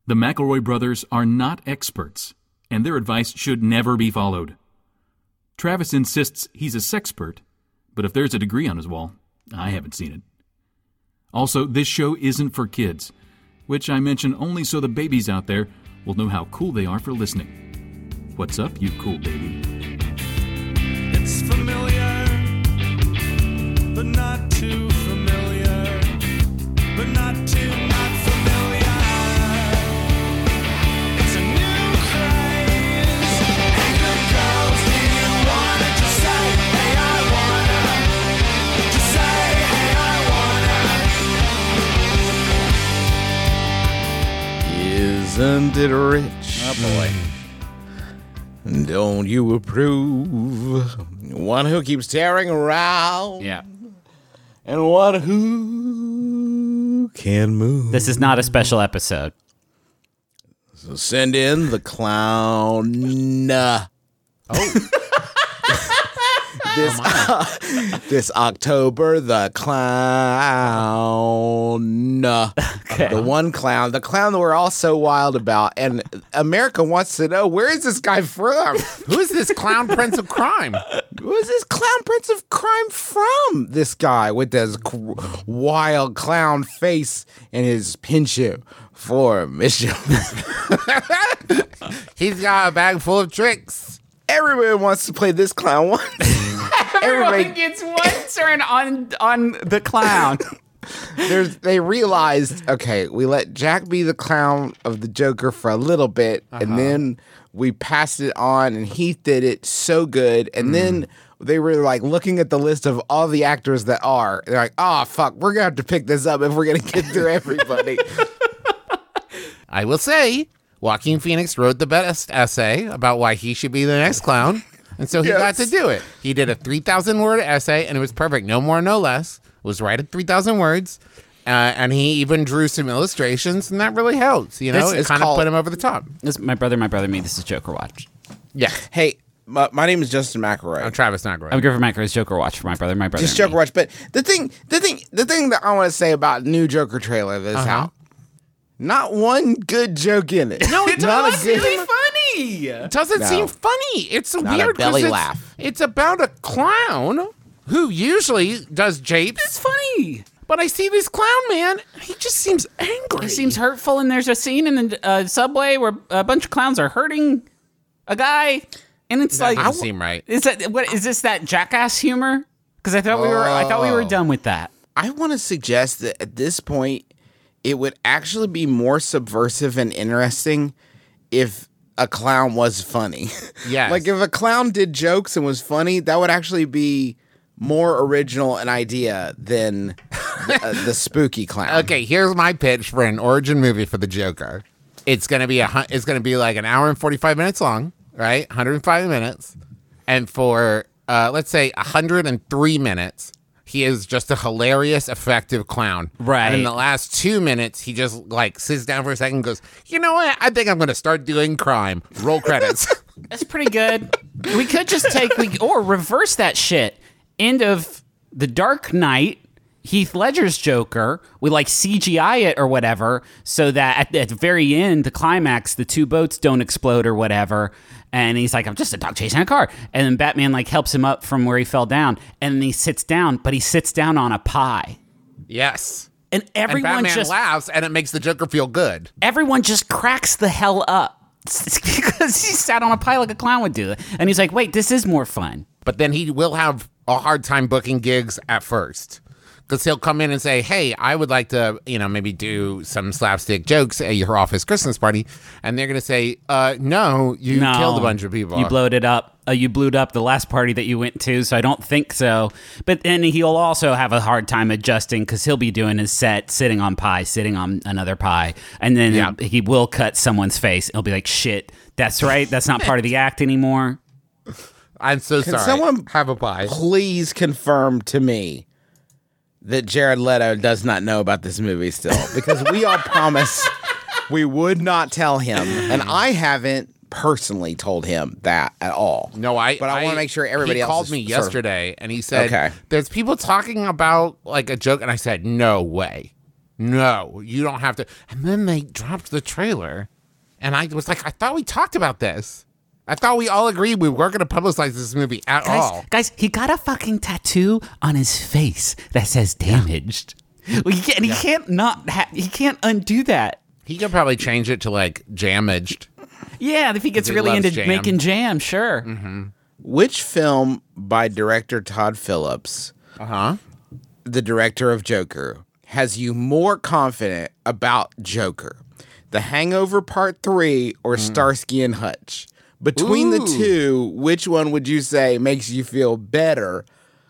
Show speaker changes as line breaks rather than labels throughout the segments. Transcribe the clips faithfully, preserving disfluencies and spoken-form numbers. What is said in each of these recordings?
The McElroy brothers are not experts, and their advice should never be followed. Travis insists he's a sexpert, but if there's a degree on his wall, I haven't seen it. Also, this show isn't for kids, which I mention only so the babies out there will know how cool they are for listening. What's up, you cool baby?
It's familiar, but not too familiar, but not too not familiar. It's a new craze. Hey, good girls, do you wanna just say, hey, I wanna? Just say, hey, I wanna.
Isn't it rich?
Oh, boy.
Don't you approve? One who keeps tearing around.
Yeah.
And one who can move.
This is not a special episode.
So send in the clown. Oh. this, uh, this October, the clown.
Okay.
The one clown. The clown that we're all so wild about. And America wants to know, where is this guy from?
Who is this clown prince of crime?
Who is this clown prince of crime from? This guy with this c- wild clown face and his penchant for mischief.
He's got a bag full of tricks.
Everybody wants to play this clown once.
Everyone
Everybody
gets one turn on on the clown.
There's, they realized, okay, we let Jack be the clown of the Joker for a little bit, uh-huh. and then we passed it on, and Heath did it so good, and mm. then they were like looking at the list of all the actors that are. They're like, oh, fuck, we're going to have to pick this up if we're going to get through everybody.
I will say, Joaquin Phoenix wrote the best essay about why he should be the next clown, and so he yes. got to do it. He did a three thousand word essay, and it was perfect. No more, no less. It was right at three thousand words, uh, and he even drew some illustrations, and that really helps. You know,
This
it kind of put him over the top.
This, my brother, my brother, me. This is Joker Watch.
Yeah.
Hey, my, my name is Justin McElroy.
I'm Travis McElroy.
I'm Griffin McElroy's Joker Watch for my brother, my brother.
Just Joker
me.
Watch. But the thing, the thing, the thing that I want to say about new Joker trailer this
Uh-huh.
how not one good joke in it.
No, it
Not
does.
a good-
Really funny. It doesn't
No.
seem funny. It's
Not
weird
a belly
'cause it's,
laugh.
It's about a clown who usually does japes.
It's funny.
But I see this clown man. He just seems angry.
He seems hurtful, and there's a scene in the uh, subway where a bunch of clowns are hurting a guy, and it's
That
like,
doesn't seem right.
Is that what? Is this that jackass humor? Because I thought we were, I thought we were done with that.
I want to suggest that at this point, it would actually be more subversive and interesting if a clown was funny.
Yes.
Like if a clown did jokes and was funny, that would actually be more original an idea than the, uh, the spooky clown.
Okay, here's my pitch for an origin movie for the Joker. It's gonna be a hu- it's gonna be like an hour and forty-five minutes long, right? one hundred five minutes, and for uh, let's say one hundred three minutes, he is just a hilarious, effective clown.
Right.
And in the last two minutes, he just like sits down for a second and goes, you know what? I think I'm gonna start doing crime. Roll credits.
That's pretty good. We could just take we or reverse that shit. End of The Dark Knight, Heath Ledger's Joker, we like C G I it or whatever, so that at the, at the very end, the climax, the two boats don't explode or whatever, and he's like, I'm just a dog chasing a car, and then Batman like helps him up from where he fell down, and then he sits down, but he sits down on a pie,
Yes.
and everyone
and Batman
just
laughs, and it makes the Joker feel good.
everyone just cracks the hell up. It's because he sat on a pie like a clown would do, and he's like, wait, this is more fun.
But then he will have a hard time booking gigs at first. Because he'll come in and say, hey, I would like to, you know, maybe do some slapstick jokes at your office Christmas party. And they're going to say, uh, no, you
No,
killed a bunch of people.
You blowed it up. Uh, you blew it up the last party that you went to, so I don't think so. But then he'll also have a hard time adjusting because he'll be doing his set sitting on pie, sitting on another pie. And then
Yeah.
he will cut someone's face. He'll be like, shit, that's right. That's not part of the act anymore.
I'm so
Can
sorry.
someone
have a pie?
please confirm to me that Jared Leto does not know about this movie still? Because we all promised we would not tell him, and I haven't personally told him that at all.
No, I.
But I, want to make sure everybody
he
else
called
is
me
sort of-
yesterday and he said,
Okay.
"There's people talking about like a joke," and I said, "No way, no, you don't have to. And then they dropped the trailer. And I was like, I thought we talked about this. I thought we all agreed we weren't going to publicize this movie at
Guys,
all.
guys, he got a fucking tattoo on his face that says damaged. Well, he can't, and he can't not ha- he can't undo that.
He could probably change it to like jamaged.
Yeah, if he gets
He
really
loves
into
jam.
making jam, sure.
Mm-hmm.
Which film by director Todd Phillips,
Uh huh.
the director of Joker, has you more confident about Joker? The Hangover Part three or Starsky and Hutch? Between the
Ooh.
two, which one would you say makes you feel better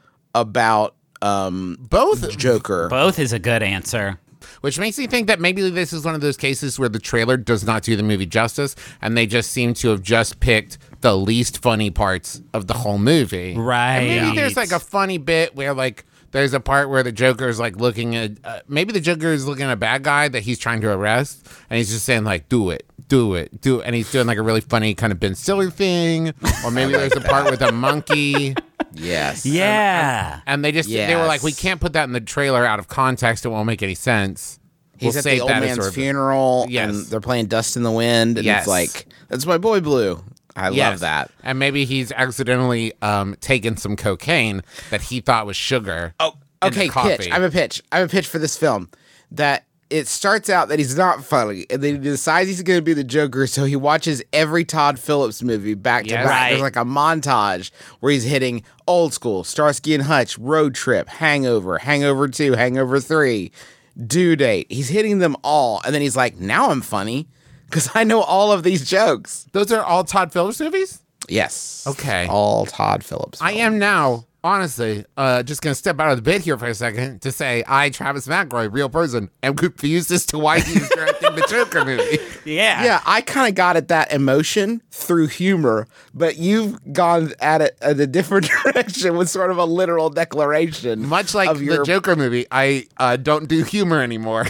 about um,
Both.
Joker?
Both is a good answer.
Which makes me think that maybe this is one of those cases where the trailer does not do the movie justice, and they just seem to have just picked the least funny parts of the whole movie.
Right.
And maybe there's like a funny bit where like there's a part where the Joker is like looking at uh, maybe the Joker is looking at a bad guy that he's trying to arrest, and he's just saying like, "Do it, do it, do it," and he's doing like a really funny kind of Ben Stiller thing, or maybe there's a part with a monkey.
Yes.
Yeah.
And they just they were like, we
Yes.
can't put that in the trailer out of context. It won't make any sense.
He's
we'll
at
save
the old
that as
man's
sort of-
funeral,
Yes.
and they're playing Dust in the Wind, and
Yes.
it's like, that's my boy Blue. I
Yes.
love that.
And maybe he's accidentally um, taken some cocaine that he thought was sugar.
Oh,
in the
okay,
coffee.
pitch. I have a pitch. I have a pitch for this film that it starts out that he's not funny, and then he decides he's going to be the Joker, so he watches every Todd Phillips movie back to
Yes.
back.
Right.
There's like a montage where he's hitting old school, Starsky and Hutch, Road Trip, Hangover, Hangover two, Hangover three, Due Date. He's hitting them all, and then he's like, now I'm funny because I know all of these jokes.
Those are all Todd Phillips movies?
Yes.
Okay.
All Todd Phillips.
I
films.
am now, honestly, uh, just going to step out of the bit here for a second to say I, Travis McElroy, real person, am confused as to why he's directing the Joker movie.
Yeah.
Yeah, I kind of got at that emotion through humor, but you've gone at it in a different direction with sort of a literal declaration.
Much like
of
the
your,
Joker movie, I uh, don't do humor anymore.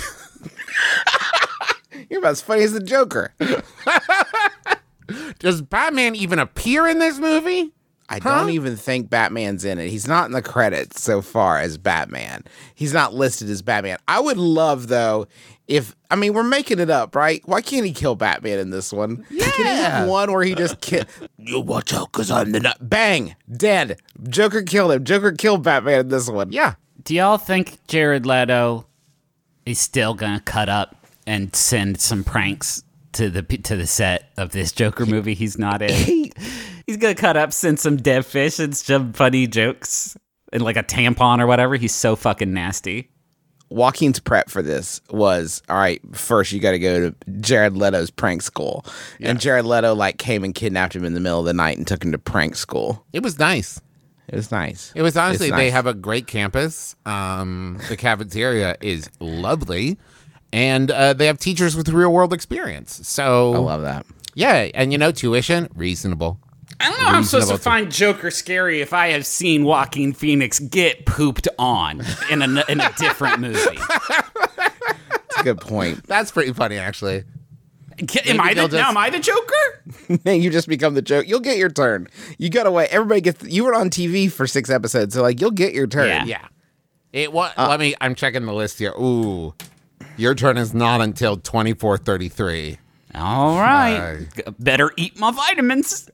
You're about as funny as the Joker.
Does Batman even appear in this movie?
I
Huh?
don't even think Batman's in it. He's not in the credits so far as Batman. He's not listed as Batman. I would love, though, if, I mean, we're making it up, right? Why can't he kill Batman in this one? Yeah. Can he have one where he just kill, you watch out because I'm the nut. Bang, dead. Joker killed him. Joker killed Batman in this one.
Yeah.
Do y'all think Jared Leto is still gonna cut up and send some pranks to the to the set of this Joker movie he's not in?
He,
He's gonna cut up, send some dead fish and some funny jokes and like a tampon or whatever. He's so fucking nasty.
Joaquin's prep for this was, all right, first you got to go to Jared Leto's prank school. And Jared Leto like came and kidnapped him in the middle of the night and took him to prank school.
It was nice.
It was nice.
It was honestly,
It's
they
nice.
have a great campus. Um, the cafeteria is lovely. And uh, they have teachers with real world experience. So,
I love that.
yeah. And you know, tuition, reasonable.
I don't know how I'm supposed to
Reasonable to-
find Joker scary if I have seen Joaquin Phoenix get pooped on in a in a different movie.
That's a good point.
That's pretty funny, actually.
Am I the,
they'll just-
now, am I the Joker?
Man, you just become the joke. You'll get your turn. You got to wait. Everybody gets. You were on T V for six episodes, so like you'll get your turn.
Yeah.
Yeah. It what? Let me, I'm checking the list here. Ooh. Your turn is not until twenty-four thirty-three.
All right. G- Better eat my vitamins.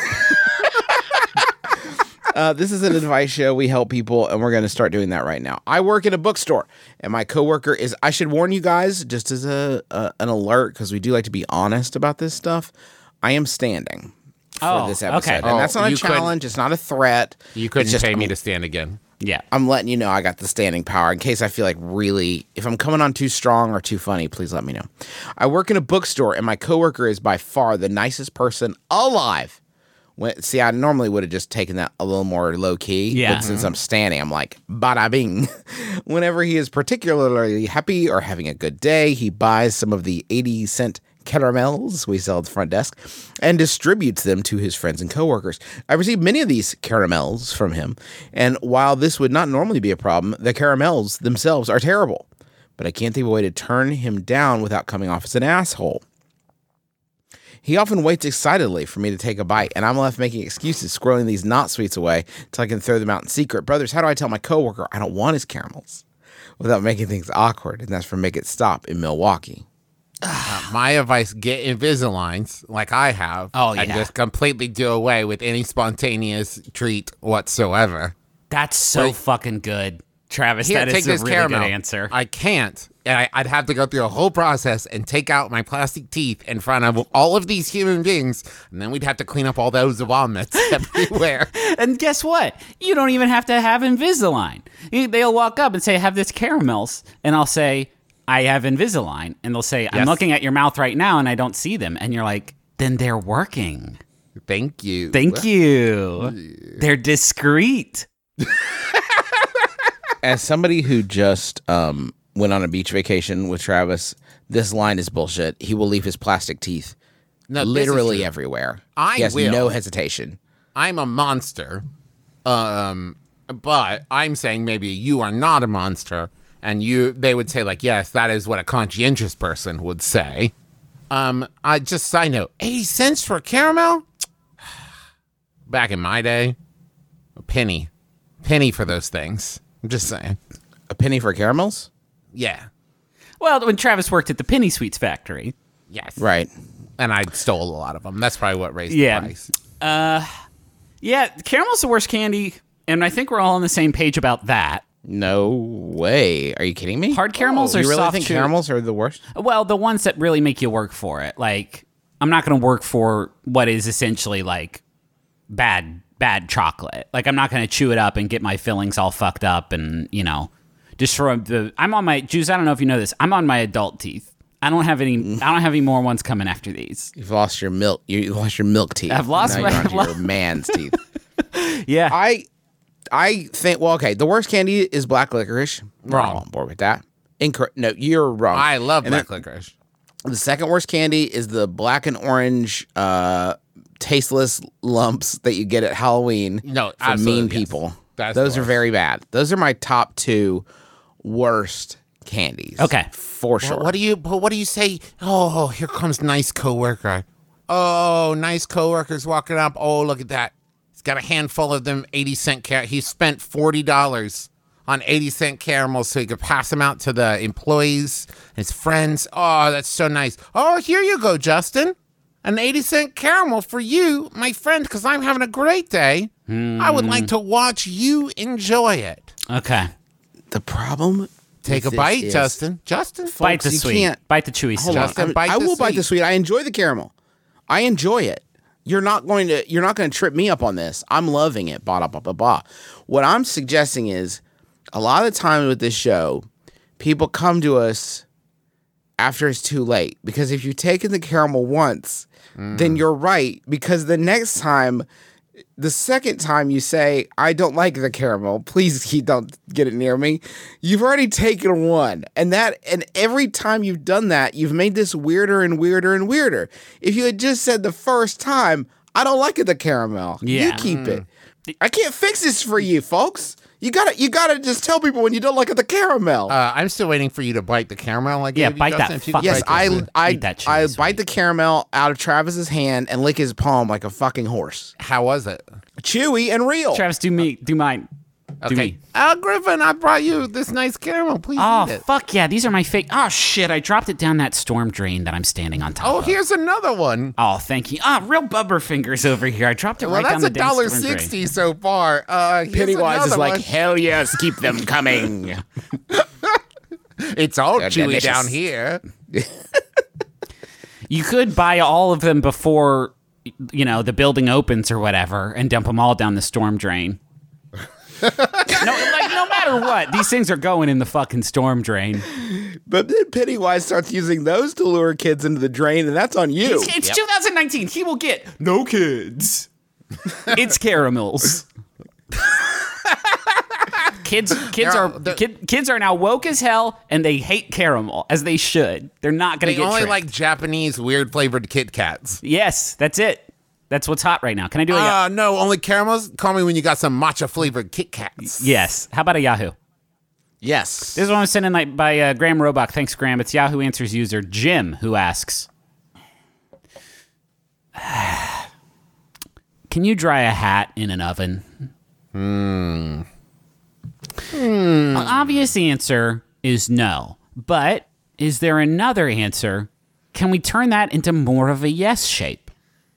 Uh, this is an advice show. We help people, and we're going to start doing that right now. I work in a bookstore, and my coworker is. I should warn you guys, just as a, a an alert, because we do like to be honest about this stuff. I am standing for
Oh,
this episode,
okay.
and
Oh,
that's not a
you couldn't-
challenge. It's not a threat.
You
It's
couldn't
just-
pay me
I'm-
to stand again.
Yeah.
I'm letting you know I got the standing power in case I feel like really, if I'm coming on too strong or too funny, please let me know. I work in a bookstore, and my coworker is by far the nicest person alive. When, see, I normally would have just taken that a little more low key,
Yeah.
but since I'm standing, I'm like, bada bing. Whenever he is particularly happy or having a good day, he buys some of the eighty cent caramels we sell at the front desk and distributes them to his friends and coworkers. I received many of these caramels from him, and while this would not normally be a problem, the caramels themselves are terrible. But I can't think of a way to turn him down without coming off as an asshole. He often waits excitedly for me to take a bite, and I'm left making excuses, squirreling these not sweets away till I can throw them out in secret. Brothers, how do I tell my coworker I don't want his caramels without making things awkward, and that's from Make It Stop in Milwaukee.
My advice, get Invisaligns like I have.
Oh,
And
yeah.
just completely do away with any spontaneous treat whatsoever.
That's so
Wait.
fucking good, Travis.
Here,
that
take
is a
this
really
caramel.
good answer.
I can't. And I, I'd have to go through a whole process and take out my plastic teeth in front of all of these human beings. And then we'd have to clean up all those vomits everywhere.
And guess what? You don't even have to have Invisalign. You- They'll walk up and say, "Have this caramels," and I'll say, "I have Invisalign," and they'll say, "I'm
Yes.
looking at your mouth right now, and I don't see them." And you're like, "Then they're working.
Thank you.
Thank you. They're discreet."
As somebody who just um, went on a beach vacation with Travis, this line is bullshit. He will leave his plastic teeth
No, this is
literally
true.
everywhere.
I
he has
will.
no hesitation.
I'm a monster. Um, but I'm saying maybe you are not a monster. And you, they would say like, yes, that is what a conscientious person would say. Um, I just side note, eighty cents for a caramel? Back in my day, a penny. Penny for those things. I'm just saying.
A penny for caramels?
Yeah.
Well, when Travis worked at the Penny Sweets factory,
Yes.
Right.
And I stole a lot of them. That's probably what raised
Yeah.
the price.
yeah, caramel's the worst candy, and I think we're all on the same page about that.
No way. Are you kidding me?
Hard caramels
Oh,
are
you really
soft
think
chew-
caramels are the worst?
Well, the ones that really make you work for it. Like, I'm not going to work for what is essentially like bad, bad chocolate. Like, I'm not going to chew it up and get my fillings all fucked up and, you know, destroy the. I'm on my Jews. I don't know if you know this. I'm on my adult teeth. I don't have any. I don't have any more ones coming after these.
You've lost your milk. You lost your milk teeth.
I've lost
now
my-
you're
I've
onto your
lo-
man's teeth.
Yeah.
I, I think. Well, okay. The worst candy is black licorice.
Wrong.
I'm on board with that. Incorrect. No, you're wrong.
I love
And
black
then
licorice.
The second worst candy is the black and orange, uh, tasteless lumps that you get at Halloween.
No,
from
absolutely,
mean
yes.
people.
That's
Those
the
are
worst.
very bad. Those are my top two worst candies.
Okay.
for sure.
What do you? But what do you say? Oh, here comes nice coworker. Oh, nice coworker's walking up. Oh, look at that. He's got a handful of them eighty cent car. He spent forty dollars on eighty cent caramels so he could pass them out to the employees, his friends. Oh, that's so nice. Oh, here you go, Justin. An eighty cent caramel for you, my friend, because I'm having a great day. I would like to watch you enjoy it.
Okay.
The problem.
Take a
with this
bite,
is-
Justin. Justin.
Bite the
you
sweet.
can't-
Bite the chewy
Hold
stuff.
on.
Justin,
I'm-
bite
I
the
will bite the
sweet.
sweet. I enjoy the caramel. I enjoy it. You're not going to. You're not going to trip me up on this. I'm loving it. Blah blah blah blah blah. What I'm suggesting is, a lot of the time with this show, people come to us after it's too late, because if you've taken the caramel once, then you're right, because the next time. The second time you say, I don't like the caramel, please you don't get it near me, you've already taken one. And that and every time you've done that, you've made this weirder and weirder and weirder. If you had just said the first time, I don't like it, the caramel, you
Yeah.
keep it. I can't fix this for you, folks. You gotta you gotta just tell people when you don't like it, the caramel.
Uh, I'm still waiting for you to bite the caramel. I
Yeah,
gave you,
bite that
Justin. If you could
fuck-
yes,
bite this.
I I
Eat that
I
cheese,
bite the caramel out of Travis's hand and lick his palm like a fucking horse.
How was it?
Chewy and real.
Travis, do me, do mine. Do
Okay.
me.
Al Griffin, I brought you this nice caramel. Please
Oh,
eat it.
fuck yeah. These are my fake. Oh, shit. I dropped it down that storm drain that I'm standing on top
Oh,
of.
here's another one.
Oh, thank you. Ah, real bubber fingers over here. I dropped it
Well,
right down
that's
the
a
damn
dollar
storm drain.
sixty so far. Uh, here's
Pennywise is
another
like,
one.
hell yes, keep them coming.
It's all
They're
chewy
delicious.
down here.
You could buy all of them before, you know, the building opens or whatever and dump them all down the storm drain. no, like, no matter what, these things are going in the fucking storm drain.
But then Pennywise starts using those to lure kids into the drain, and that's on you.
It's, it's two thousand nineteen. He will get no kids. It's caramels. Kids, kids
They're
are
all- they're-
kid, kids are now woke as hell, and they hate caramel as they should. They're not going
They
to get
only
tricked.
like Japanese weird flavored Kit Kats.
Yes, that's it. That's what's hot right now. Can I do a
Uh, no, only caramels. Call me when you got some matcha flavored Kit Kats.
yes? How about a Yahoo?
Yes.
This is one was sent in like by uh, Graham Robach. Thanks, Graham. It's Yahoo Answers user Jim who asks, "Can you dry a hat in an oven?" Hmm. Obvious answer. is no. But is there another answer? Can we turn that into more of a yes shape?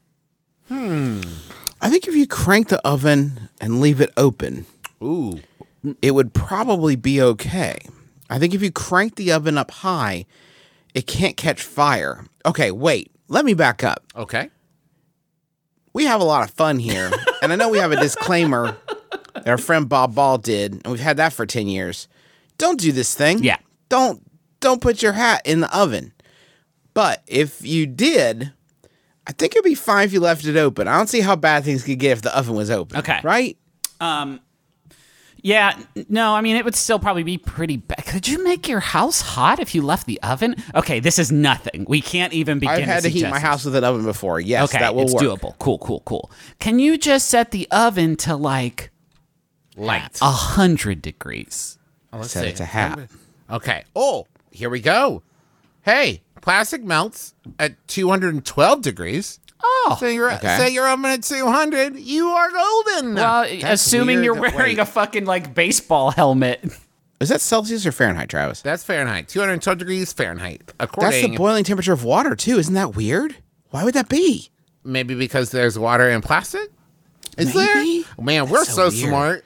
I think if you crank the oven and leave it open,
Ooh.
it would probably be okay. I think if you crank the oven up high, it can't catch fire. Okay, wait. Let me back up.
Okay.
We have a lot of fun here, and I know we have a disclaimer that our friend Bob Ball did, and we've had that for ten years. Don't do this thing.
Yeah.
Don't don't put your hat in the oven. But if you did, I think it'd be fine if you left it open. I don't see how bad things could get if the oven was open.
Okay.
Right?
Um, yeah, n- no, I mean, it would still probably be pretty bad. Could you make your house hot if you left the oven? Okay, this is nothing. We can't even begin
I've had to heat
suggest
my
this.
house with an oven before. Yes,
Okay,
that will
it's
work.
doable. Cool, cool, cool. Can you just set the oven to like
Light.
a hundred degrees?
Oh, let's
Set
see.
it to half.
Okay. Oh, here we go. Hey, plastic melts at two hundred twelve degrees.
Oh,
So you're
Okay.
set your oven at two hundred. You are golden.
well,
That's
assuming
weird.
you're wearing
Wait.
a fucking like baseball helmet.
Is that Celsius or Fahrenheit, Travis?
That's Fahrenheit. two hundred twelve degrees Fahrenheit.
That's
According,
the boiling temperature of water, too. Isn't that weird? Why would that be?
maybe because there's water in plastic. Is
Maybe.
there? Man, we're so,
so weird.
smart.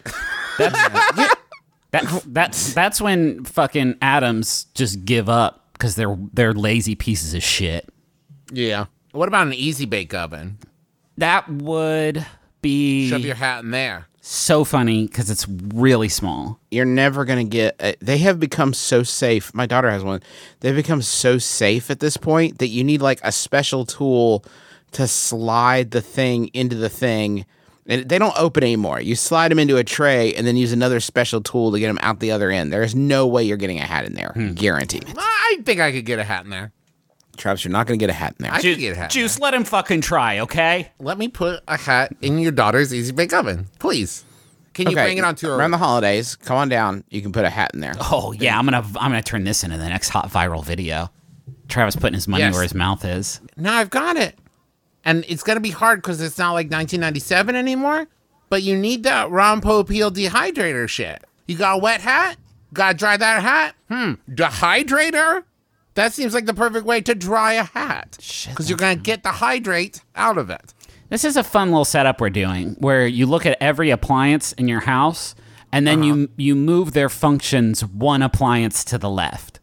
That that's that's when fucking atoms just give up because they're they're lazy pieces of shit.
Yeah. What about an easy bake oven?
That would be
Shove your hat in there.
so funny because it's really small.
You're never going to get... Uh, they have become so safe. My daughter has one. They've become so safe at this point that you need like a special tool to slide the thing into the thing. And they don't open anymore. You slide them into a tray and then use another special tool to get them out the other end. There's no way you're getting a hat in there. Guaranteed.
I think I could get a hat in there.
Travis, you're not going to get a hat in there.
I could get a hat. in
Juice, let him fucking try, okay?
there. Let me put a hat in your daughter's easy bake oven, please. Can you bring it onto a
around the holidays? Come on down. You can put a hat in there.
Oh yeah, I'm gonna I'm gonna turn this into the next hot viral video. Travis putting his money
Yes.
where his mouth is.
No, I've got it. And it's going to be hard because it's not like nineteen ninety-seven anymore. But you need that Ron Popeil dehydrator shit. You got a wet hat? Got to dry that hat? Hmm. Dehydrator? That seems like the perfect way to dry a hat. Because you're going to get the hydrate out of it.
This is a fun little setup we're doing where you look at every appliance in your house and then you you move their functions one appliance to the left.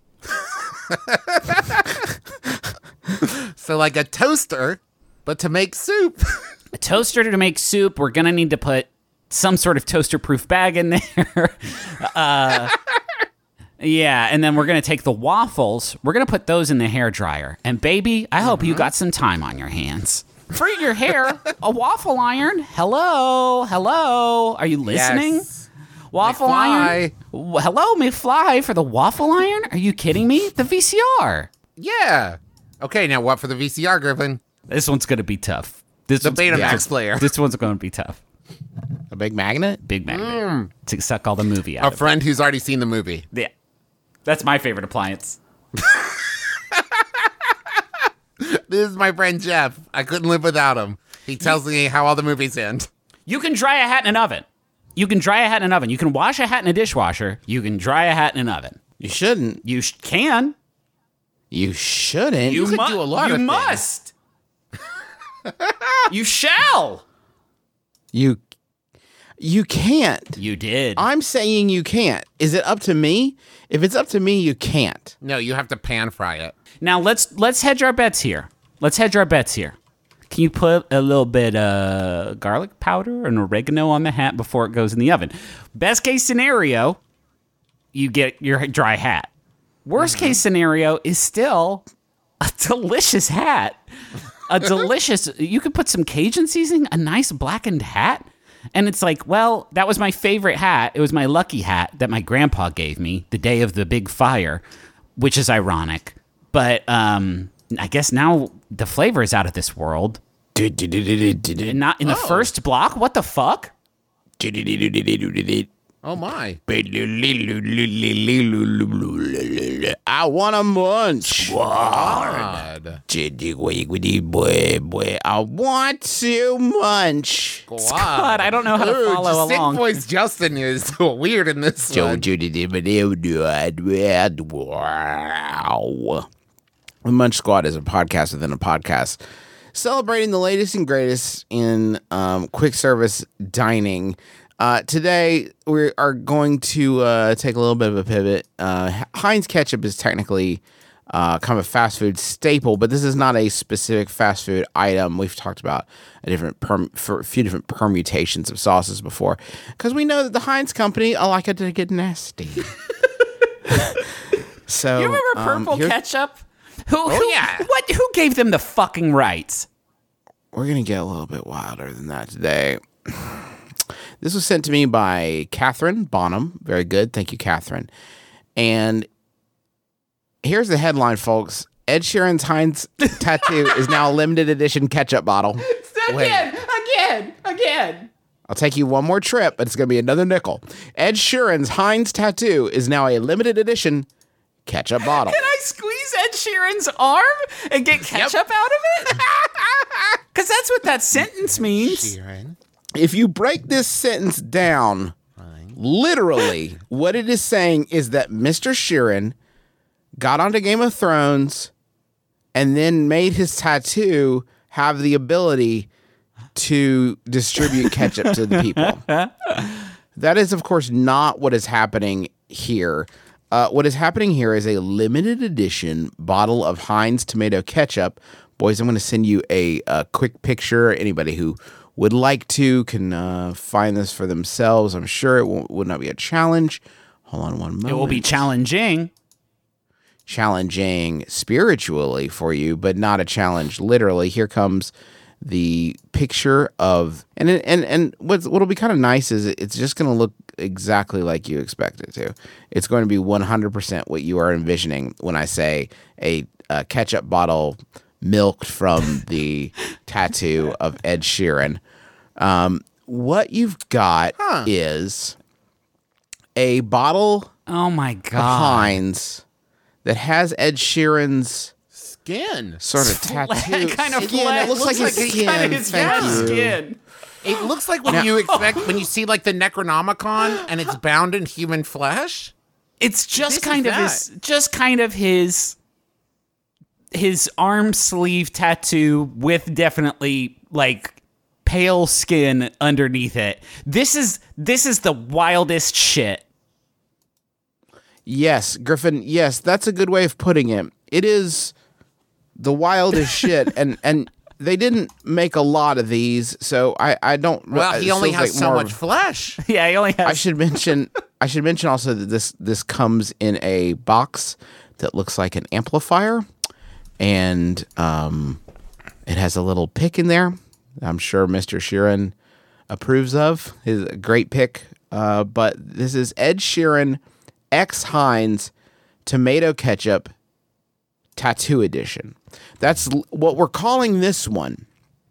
So like a toaster, but to make soup.
A toaster to make soup. We're gonna need to put some sort of toaster-proof bag in there. uh, yeah, and then we're gonna take the waffles. We're gonna put those in the hair dryer. And baby, I hope you got some time on your hands. For your hair, a waffle iron. Hello, hello. Are you listening?
Yes.
Waffle
McFly.
iron. W- Hello, McFly for the waffle iron. Are you kidding me? The V C R.
Yeah. Okay, now what for the V C R, Griffin?
This one's gonna be tough. This
The
one's-
Betamax player.
This one's gonna be tough.
A big magnet?
Big magnet to suck all the movie
A
out. of
friend who's already seen the movie.
it. Yeah, that's my favorite appliance.
This is my friend Jeff. I couldn't live without him. He tells me how all the movies end.
You can dry a hat in an oven. You can dry a hat in an oven. You can wash a hat in a dishwasher. You can dry a hat in an oven.
You shouldn't.
You sh- can.
You shouldn't.
You could do a lot
You
of things.
must. You shall.
You you can't.
You did.
I'm saying you can't. Is it up to me? If it's up to me, you can't.
No, you have to pan fry it.
Now let's let's hedge our bets here. Let's hedge our bets here. Can you put a little bit of garlic powder and oregano on the hat before it goes in the oven? Best case scenario, you get your dry hat. Worst case scenario is still a delicious hat. A delicious, you could put some Cajun seasoning, a nice blackened hat. And it's like, well, that was my favorite hat. It was my lucky hat that my grandpa gave me the day of the big fire, which is ironic. But um, I guess now the flavor is out of this world. And not in the first block? What the fuck?
Oh my.
I want a munch.
God.
I want to munch.
God, I don't know how to
Ooh,
follow
just sick
along.
voice Justin is weird in this one.
Wow. The Munch Squad is a podcast within a podcast celebrating the latest and greatest in um, quick service dining. Uh, today, we are going to uh, take a little bit of a pivot. Uh, Heinz ketchup is technically uh, kind of a fast food staple, but this is not a specific fast food item. We've talked about a different perm- for a few different permutations of sauces before, because we know that the Heinz company, I like it to get nasty. So,
You remember
um,
purple
here-
ketchup? Who, who,
yeah.
What? Who gave them the fucking rights?
We're going to get a little bit wilder than that today. This was sent to me by Catherine Bonham. Very good. Thank you, Catherine. And here's the headline, folks. Ed Sheeran's Heinz tattoo is now a limited edition ketchup bottle.
Again, again, again.
I'll take you one more trip, but it's going to be another nickel. Ed Sheeran's Heinz tattoo is now a limited edition ketchup bottle.
Can I squeeze Ed Sheeran's arm and get ketchup out of it? Because that's what that sentence means.
Sheeran.
If you break this sentence down, literally, what it is saying is that Mister Sheeran got onto Game of Thrones and then made his tattoo have the ability to distribute ketchup to the people. That is, of course, not what is happening here. Uh, what is happening here is a limited edition bottle of Heinz tomato ketchup. Boys, I'm going to send you a, a quick picture. Anybody who would like to can uh, find this for themselves. I'm sure it won't, would not be a challenge. Hold on one moment.
It will be challenging.
Challenging spiritually for you, but not a challenge literally. Here comes the picture of, and it, and and what's, what'll be kind of nice is it's just going to look exactly like you expect it to. It's going to be one hundred percent what you are envisioning when I say a, a ketchup bottle milked from the tattoo of Ed Sheeran. Um, what you've got
Huh.
is a bottle
Oh my
of
god.
Heinz that has Ed Sheeran's
Skin.
sort of tattoo.
kind of
skin.
flesh.
It looks like his
like
skin.
Kind of his
Thank
bad
you.
skin.
It looks like when you expect when you see like the Necronomicon and it's bound in human flesh.
It's just
This
kind
is
of his, just kind of his, his arm sleeve tattoo with definitely like pale skin underneath it. This is this is the wildest shit.
Yes, Griffin. Yes, that's a good way of putting it. It is the wildest shit, and and they didn't make a lot of these, so I I don't.
Well,
it
he only
feels
has
like
so
more
much
of-
flesh.
Yeah, he only has.
I should mention. I should mention also that this this comes in a box that looks like an amplifier, and um, it has a little pick in there. I'm sure Mister Sheeran approves of. His a great pick. Uh, but this is Ed Sheeran X Heinz tomato ketchup tattoo edition. That's l- what we're calling this one.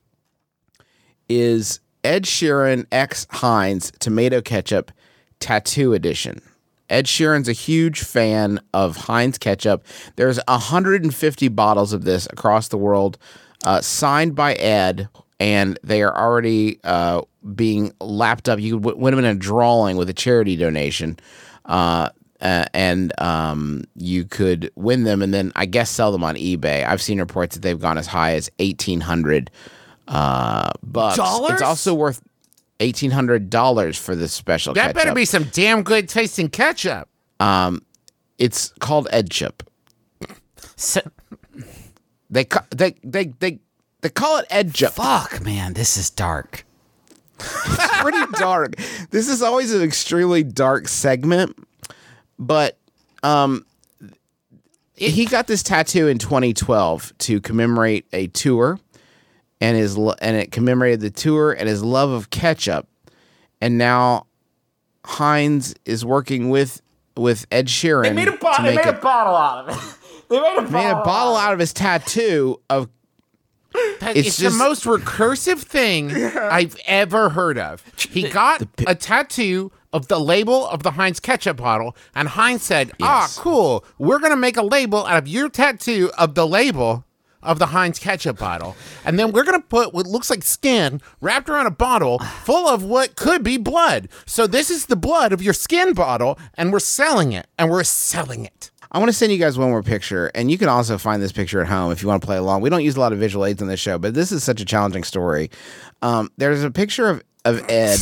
Is Ed Sheeran X Heinz tomato ketchup tattoo edition. Ed Sheeran's a huge fan of Heinz ketchup. There's one hundred fifty bottles of this across the world, uh, signed by Ed, and they are already uh, being lapped up. You could w- win them in a drawing with a charity donation, uh, uh, and um, you could win them and then I guess sell them on eBay. I've seen reports that they've gone as high as eighteen hundred uh, bucks.
Dollars?
It's also worth eighteen hundred dollars for this special
That
ketchup.
better be some damn good tasting ketchup.
It's called Ed Chip.
So,
They ca- they they they they call it Ed Chip.
fuck, man, this is dark.
It's pretty dark. This is always an extremely dark segment, but um, he got this tattoo in twenty twelve to commemorate a tour, and his lo- and it commemorated the tour and his love of ketchup, and now Heinz is working with with Ed Sheeran.
They made a, bo-
to
they
make
made a bottle out of it. They made a
made a
bottle.
bottle out of his tattoo of
That-
It's
it's
just-
the most recursive thing I've ever heard of. He got a tattoo of the label of the Heinz ketchup bottle, and Heinz said, ah,
Yes.
cool, we're going to make a label out of your tattoo of the label of the Heinz ketchup bottle. And then we're going to put what looks like skin wrapped around a bottle full of what could be blood. So this is the blood of your skin bottle, and we're selling it, and we're selling it.
I want to send you guys one more picture, and you can also find this picture at home if you want to play along. We don't use a lot of visual aids on this show, but this is such a challenging story. Um, there's a picture of, of Ed.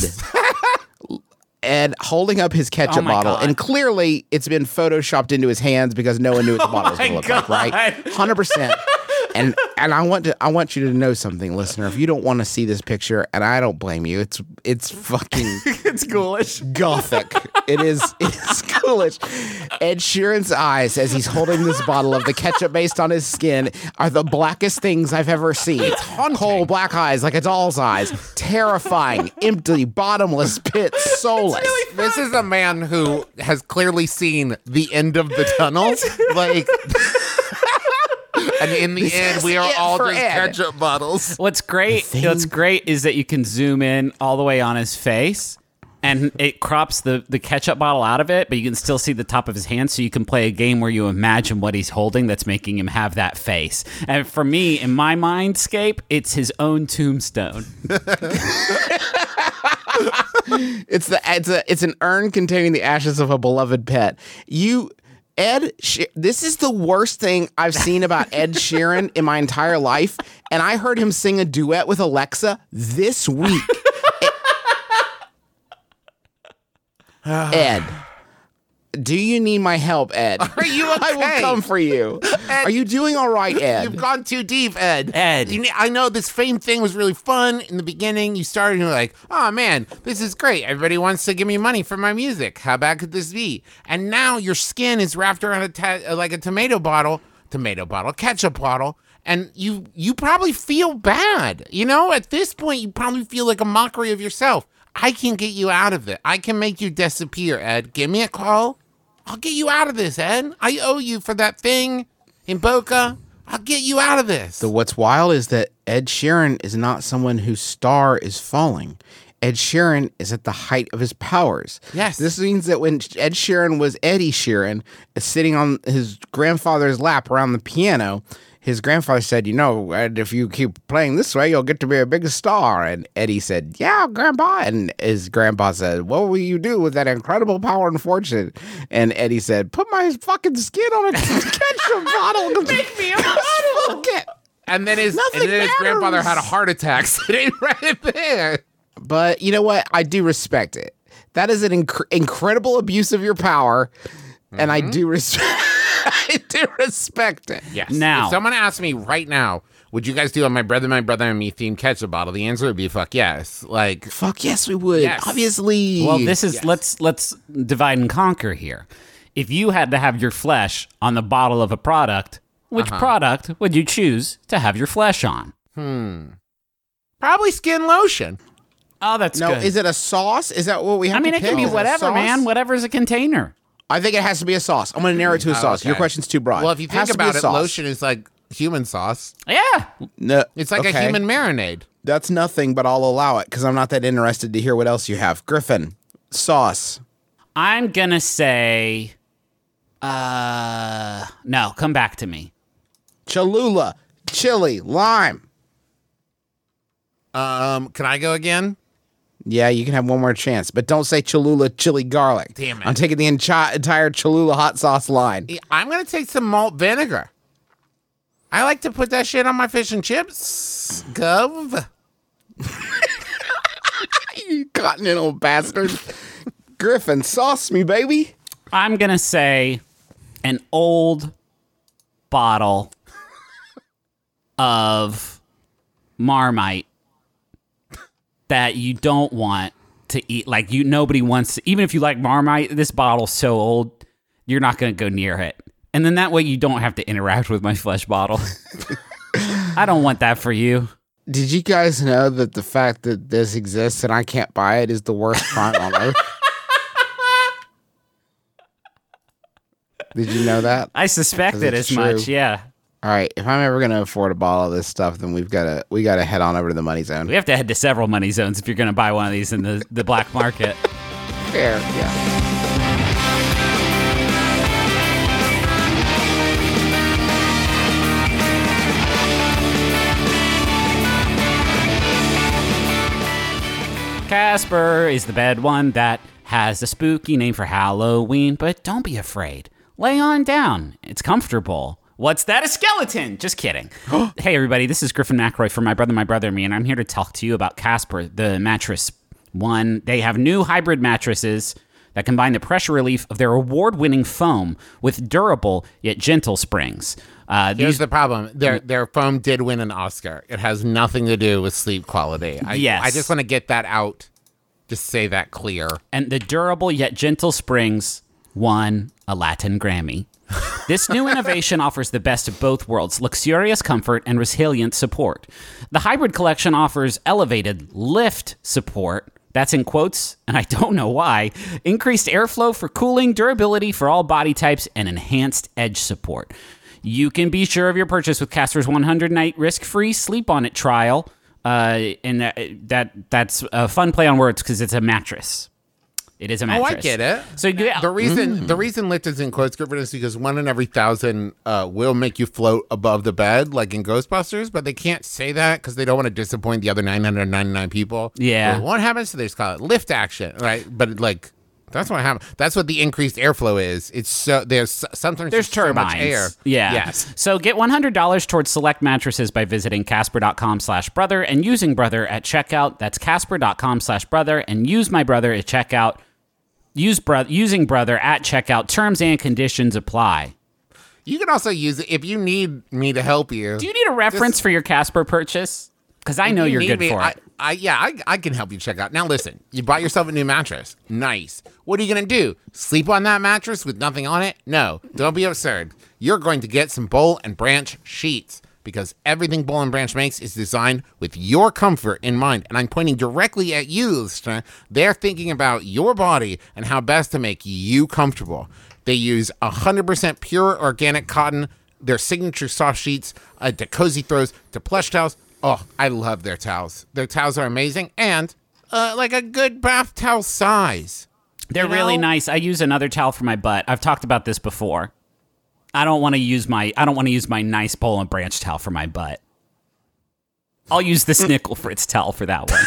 Ed holding up his ketchup
Oh my
bottle,
God.
and clearly it's been photoshopped into his hands because no one knew what the bottle was going to look like, right? one hundred percent. And and I want to I want you to know something, listener. If you don't want to see this picture, and I don't blame you, it's it's fucking
It's ghoulish.
gothic. It is it's ghoulish. Ed Sheeran's eyes as he's holding this bottle of the ketchup based on his skin are the blackest things I've ever seen. It's coal black eyes like a doll's eyes. Terrifying, empty, bottomless pit, soulless.
This is a man who has clearly seen the end of the tunnel. Like, and in the end,
is
we are
it
all
for
just
Ed.
ketchup bottles.
What's great?
thing-
What's great is that you can zoom in all the way on his face, and it crops the the ketchup bottle out of it, but you can still see the top of his hand. So you can play a game where you imagine what he's holding that's making him have that face. And for me, in my mindscape, it's his own tombstone.
It's the it's a it's an urn containing the ashes of a beloved pet. You Ed, She- this is the worst thing I've seen about Ed Sheeran in my entire life, and I heard him sing a duet with Alexa this week. Ed, do you need my help, Ed?
Are you
I will
okay?
come for you. Are you doing all right, Ed?
You've gone too deep, Ed.
Ed.
You ne- I know this fame thing was really fun in the beginning. You started and you're like, oh man, this is great. Everybody wants to give me money for my music. How bad could this be? And now your skin is wrapped around a ta- uh, like a tomato bottle, tomato bottle, ketchup bottle. And you you probably feel bad. You know, at this point, you probably feel like a mockery of yourself. I can get you out of it. I can make you disappear, Ed. Give me a call. I'll get you out of this, Ed. I owe you for that thing in Boca. I'll get you out of this.
The what's wild is that Ed Sheeran is not someone whose star is falling. Ed Sheeran is at the height of his powers.
Yes.
This means that when Ed Sheeran was Eddie Sheeran, uh, sitting on his grandfather's lap around the piano, his grandfather said, you know, Ed, if you keep playing this way, you'll get to be a big star. And Eddie said, yeah, Grandpa. And his grandpa said, what will you do with that incredible power and fortune? And Eddie said, put my fucking skin on a ketchup bottle. Make me a bottle.
And then his
Nothing
and then his
matters.
grandfather had a heart attack sitting right there.
But you know what? I do respect it. That is an inc- incredible abuse of your power, and I do respect. I do respect it.
Yes.
Now-
if someone asked me right now, would you guys do a my brother, my brother, and me themed ketchup bottle? The answer would be fuck yes. Like,
Fuck yes, we would.
Yes.
Obviously.
Well, this is let's let's divide and conquer here. If you had to have your flesh on the bottle of a product, which product would you choose to have your flesh on?
probably skin lotion.
Oh, that's
no.
good.
Is it a sauce? Is that what we have?
I mean,
to
it can
pick?
be
Is a
whatever,
sauce?
man. Whatever's a container.
I think it has to be a sauce. I'm going to narrow it to a sauce.
okay.
Your question's too broad.
Well, if you
Has
think
to be a
about it,
sauce.
lotion is like human sauce.
Yeah.
No,
It's like
okay.
a human marinade.
That's nothing, but I'll allow it because I'm not that interested to hear what else you have. Griffin, sauce.
I'm gonna say, uh, no. Come back to me.
Cholula, chili, lime.
Um, can I go again?
Yeah, you can have one more chance, but don't say Cholula chili garlic.
Damn it.
I'm taking the enchi- entire Cholula hot sauce line.
I'm gonna take some malt vinegar. I like to put that shit on my fish and chips. Gov.
You continental bastard. Griffin, sauce me, baby.
I'm gonna say an old bottle of Marmite that you don't want to eat. Like you, nobody wants to. Even if you like Marmite, this bottle's so old, you're not gonna go near it. And then that way you don't have to interact with my flesh bottle. I don't want that for you.
Did you guys know that the fact that this exists and I can't buy it is the worst crime on earth? Did you know that?
I suspected
it's
as much.
true.
Yeah.
All right, if I'm ever gonna afford to buy all this stuff, then we've got to we got to head on over to the money zone.
We have to head to several money zones if you're going to buy one of these in the, the black market.
Fair, yeah.
Casper is the bad one that has a spooky name for Halloween, but don't be afraid. Lay on down. It's comfortable. What's that? A skeleton? Just kidding. Hey, everybody. This is Griffin McElroy from My Brother, My Brother, and Me, and I'm here to talk to you about Casper, the mattress one. They have new hybrid mattresses that combine the pressure relief of their award-winning foam with durable yet gentle springs. Uh,
Here's
these,
the problem. Their their foam did win an Oscar. It has nothing to do with sleep quality. I,
Yes.
I just want to get that out. Just say that clear.
and the durable yet gentle springs won a Latin Grammy. This new innovation offers the best of both worlds, luxurious comfort and resilient support. The hybrid collection offers elevated lift support, that's in quotes, and I don't know why, increased airflow for cooling, durability for all body types, and enhanced edge support. You can be sure of your purchase with Casper's one hundred night risk-free sleep on it trial, uh, and that, that that's a fun play on words because it's a mattress. It is a
Oh,
mattress.
I get it.
So yeah,
The reason the reason lift is in quotes, Griffin, is because one in every thousand uh, will make you float above the bed, like in Ghostbusters, but they can't say that because they don't want to disappoint the other nine hundred ninety-nine people.
Yeah.
Well, what happens? So they just call it lift action, right? But like, that's what happens. That's what the increased airflow is. It's so there's sometimes
there's
just so
turbines.
much air.
Yeah.
Yes.
So get one hundred dollars towards select mattresses by visiting casper.com slash brother and using brother at checkout. That's casper.com slash brother and use my brother at checkout. Use bro- using brother at checkout. Terms and conditions apply.
You can also use it if you need me to help you.
Do you need a reference for your Casper purchase? Because I know
If you
you're
need
good
me,
for
I,
it.
I, yeah, I, I can help you check out. Now, listen, you bought yourself a new mattress. Nice. What are you going to do? Sleep on that mattress with nothing on it? No, don't be absurd. You're going to get some Boll and Branch sheets because everything Boll and Branch makes is designed with your comfort in mind. And I'm pointing directly at you, listener. They're thinking about your body and how best to make you comfortable. They use one hundred percent pure organic cotton, their signature soft sheets, uh, to cozy throws, to plush towels. Oh, I love their towels. Their towels are amazing and uh, like a good bath towel size.
They're
you
really
know?
nice. I use another towel for my butt. I've talked about this before. I don't want to use my I don't want to use my nice Boll and Branch towel for my butt. I'll use the Snickle Fritz towel for that one.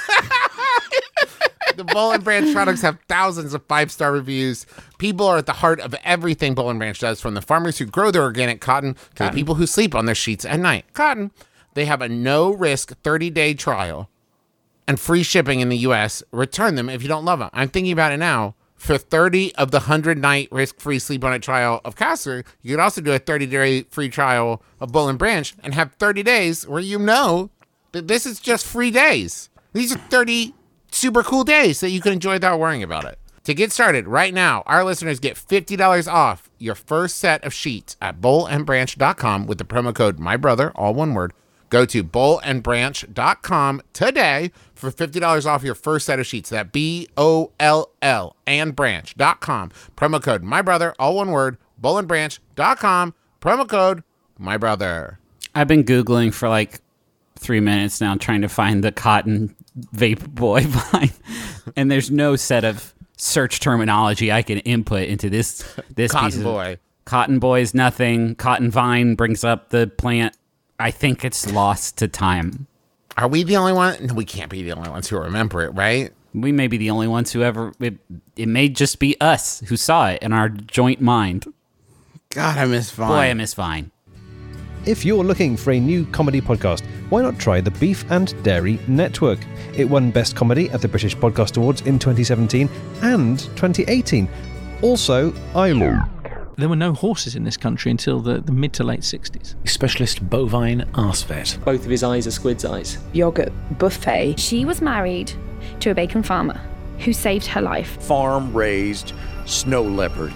The Boll and Branch products have thousands of five-star reviews. People are at the heart of everything Boll and Branch does, from the farmers who grow their organic cotton to the people who sleep on their sheets at night. Cotton. They have a no-risk thirty-day trial and free shipping in the U S. Return them if you don't love them. I'm thinking about it now. For thirty of the one hundred night risk-free sleep on it trial of Casper, you could also do a thirty-day free trial of Boll and Branch and have thirty days where you know that this is just free days. These are thirty super cool days that you can enjoy without worrying about it. To get started right now, our listeners get fifty dollars off your first set of sheets at boll and branch dot com with the promo code MYBROTHER, all one word. Go to boll and branch dot com today for fifty dollars off your first set of sheets. That B O L L and branch dot com. Promo code MYBROTHER, all one word, boll and branch dot com. Promo code MYBROTHER.
I've been Googling for like three minutes now trying to find the cotton vape boy vine. And there's no set of search terminology I can input into this this
Cotton
piece of-
boy.
Cotton boy is nothing. Cotton vine brings up the plant. I think it's lost to time.
Are we the only one? No, we can't be the only ones who remember it, right?
We may be the only ones who ever. It, it may just be us who saw it in our joint mind.
God, I miss Vine.
Boy, I miss Vine.
If you're looking for a new comedy podcast, why not try the Beef and Dairy Network? It won Best Comedy at the British Podcast Awards in twenty seventeen and twenty eighteen. Also, I love.
There were no horses in this country until the, the mid to late sixties.
Specialist bovine arse vet.
Both of his eyes are squid's eyes.
Yogurt buffet. She was married to a bacon farmer who saved her life.
Farm-raised snow leopard.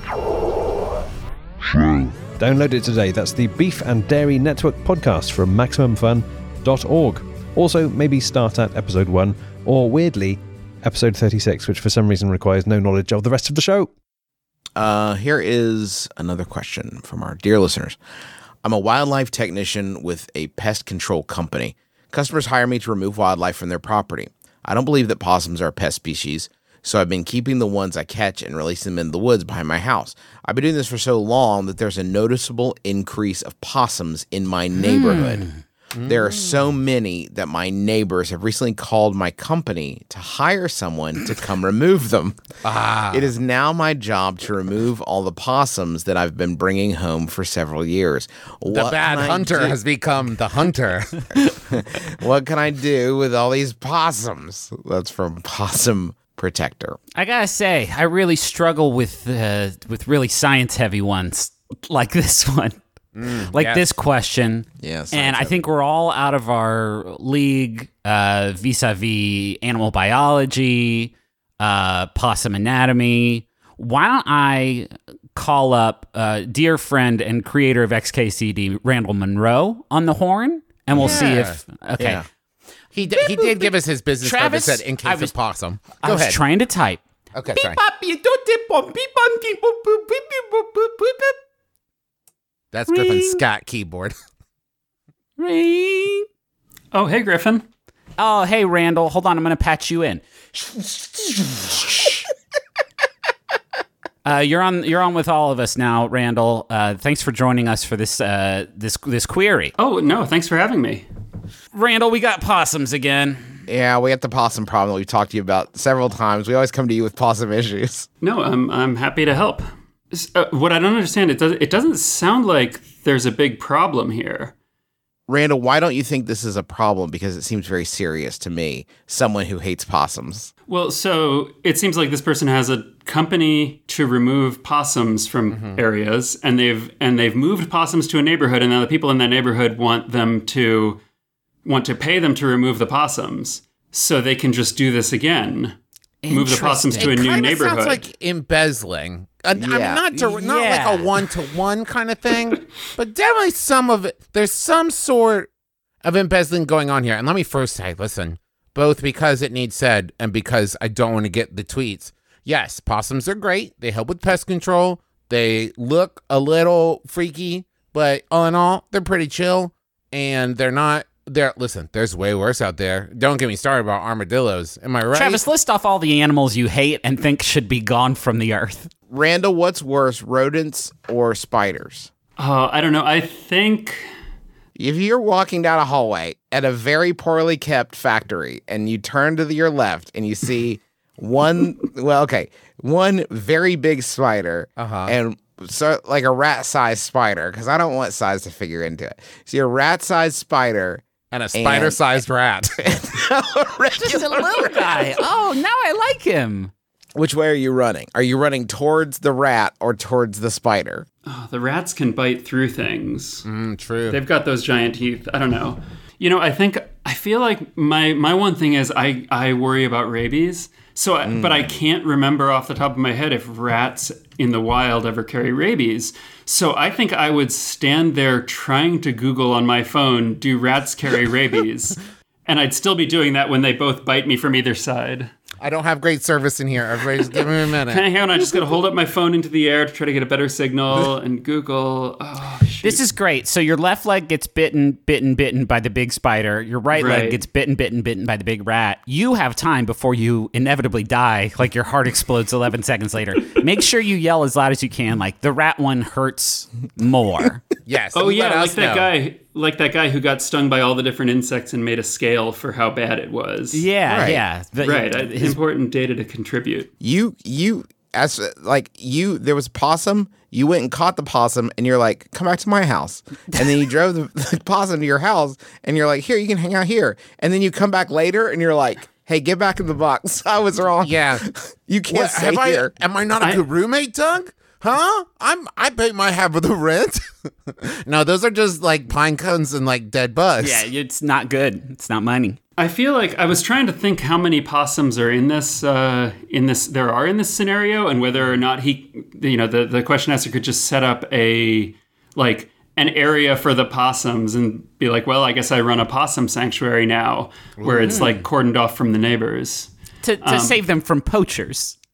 Download it today. That's the Beef and Dairy Network podcast from maximum fun dot org. Also, maybe start at episode one, or weirdly, episode thirty-six, which for some reason requires no knowledge of the rest of the show.
Uh, here is another question from our dear listeners. I'm a wildlife technician with a pest control company. Customers hire me to remove wildlife from their property. I don't believe that possums are a pest species, so I've been keeping the ones I catch and releasing them in the woods behind my house. I've been doing this for so long that there's a noticeable increase of possums in my neighborhood. Mm. There are so many that my neighbors have recently called my company to hire someone to come remove them. Ah. It is now my job to remove all the possums that I've been bringing home for several years.
The
What
bad
can I
hunter
do?
has become the hunter.
What can I do with all these possums? That's from Possum Protector.
I gotta say, I really struggle with uh, with really science heavy ones like this one. Mm, like
yes.
this question.
Yes.
And I think we're all out of our league uh, vis-a-vis animal biology, uh, possum anatomy. Why don't I call up uh, dear friend and creator of X K C D, Randall Monroe, on the horn, and we'll
Yeah.
see if... Okay.
Yeah.
He did, he did give us his business card that
Travis,
said in case
I was-
of possum. Go
I was
ahead.
trying to type.
Okay, sorry. That's Griffin's scat keyboard.
Ring.
Oh, hey, Griffin.
Oh, hey, Randall. Hold on. I'm going to patch you in. Uh, you're on. You're on with all of us now, Randall. Uh, thanks for joining us for this uh, this this query.
Oh, no, thanks for having me.
Randall, we got possums again.
Yeah, we got the possum problem that we've talked to you about several times. We always come to you with possum issues.
No, I'm I'm happy to help. S- Uh, what I don't understand, it does it doesn't sound like there's a big problem here.
Randall, why don't you think this is a problem? Because it seems very serious to me, someone who hates possums.
Well, so it seems like this person has a company to remove possums from areas, and they've and they've moved possums to a neighborhood, and now the people in that neighborhood want them to want to pay them to remove the possums, so they can just do this again, move the possums to a
It
new
kinda
neighborhood.
sounds like embezzling. Uh, I mean,
Yeah.
not to, not
Yeah.
like a one to one kind of thing, but definitely some of it. There's some sort of embezzling going on here. And let me first say, listen, both because it needs said and because I don't want to get the tweets. Yes, possums are great. They help with pest control. They look a little freaky, but all in all, they're pretty chill, and they're not. There, listen, there's way worse out there. Don't get me started about armadillos. Am I right?
Travis, list off all the animals you hate and think should be gone from the earth.
Randall, what's worse, rodents or spiders?
Oh, I don't know. I think
If you're walking down a hallway at a very poorly kept factory and you turn to the, your left and you see one, well, okay, one very big spider
Uh-huh.
and so like a rat-sized spider, because I don't want size to figure into it. See a rat-sized spider
and a spider-sized rat.
Just a little guy. Oh, now I like him.
Which way are you running? Are you running towards the rat or towards the spider?
oh, the rats can bite through things.
Mm, true.
They've got those giant teeth. I don't know. You know, I think I feel like my my one thing is I I worry about rabies. So, I, but I can't remember off the top of my head if rats in the wild ever carry rabies. So I think I would stand there trying to Google on my phone, do rats carry rabies? And I'd still be doing that when they both bite me from either side.
I don't have great service in here. Everybody just give me a minute.
Hang on, I just got to hold up my phone into the air to try to get a better signal and Google. Oh, shoot.
This is great. So your left leg gets bitten, bitten, bitten by the big spider. Your right, leg
Right.
gets bitten, bitten, bitten by the big rat. You have time before you inevitably die, like your heart explodes eleven seconds later. Make sure you yell as loud as you can, like the rat one hurts more.
Yes.
Oh
let
yeah, like
us
that
know.
guy, like that guy who got stung by all the different insects and made a scale for how bad it was.
Yeah,
Right.
yeah. The-
right. I-
his-
important data to contribute.
You, you, as like you, there was possum. You went and caught the possum, and you're like, "Come back to my house." And then you drove the, the possum to your house, and you're like, "Here, you can hang out here." And then you come back later, and you're like, "Hey, get back in the box. I was wrong.
Yeah.
you can't
What,
stay
have I,
here."
am I not a
I-
good roommate, Doug? Huh? I'm. I pay my half of the rent. No, those are just like pine cones and like dead bugs.
yeah, it's not good. It's not money.
I feel like I was trying to think how many possums are in this uh, in this there are in this scenario, and whether or not he, you know, the the question asker could just set up a like an area for the possums and be like, well, I guess I run a possum sanctuary now, where it's like cordoned off from the neighbors.
To, to save them from poachers.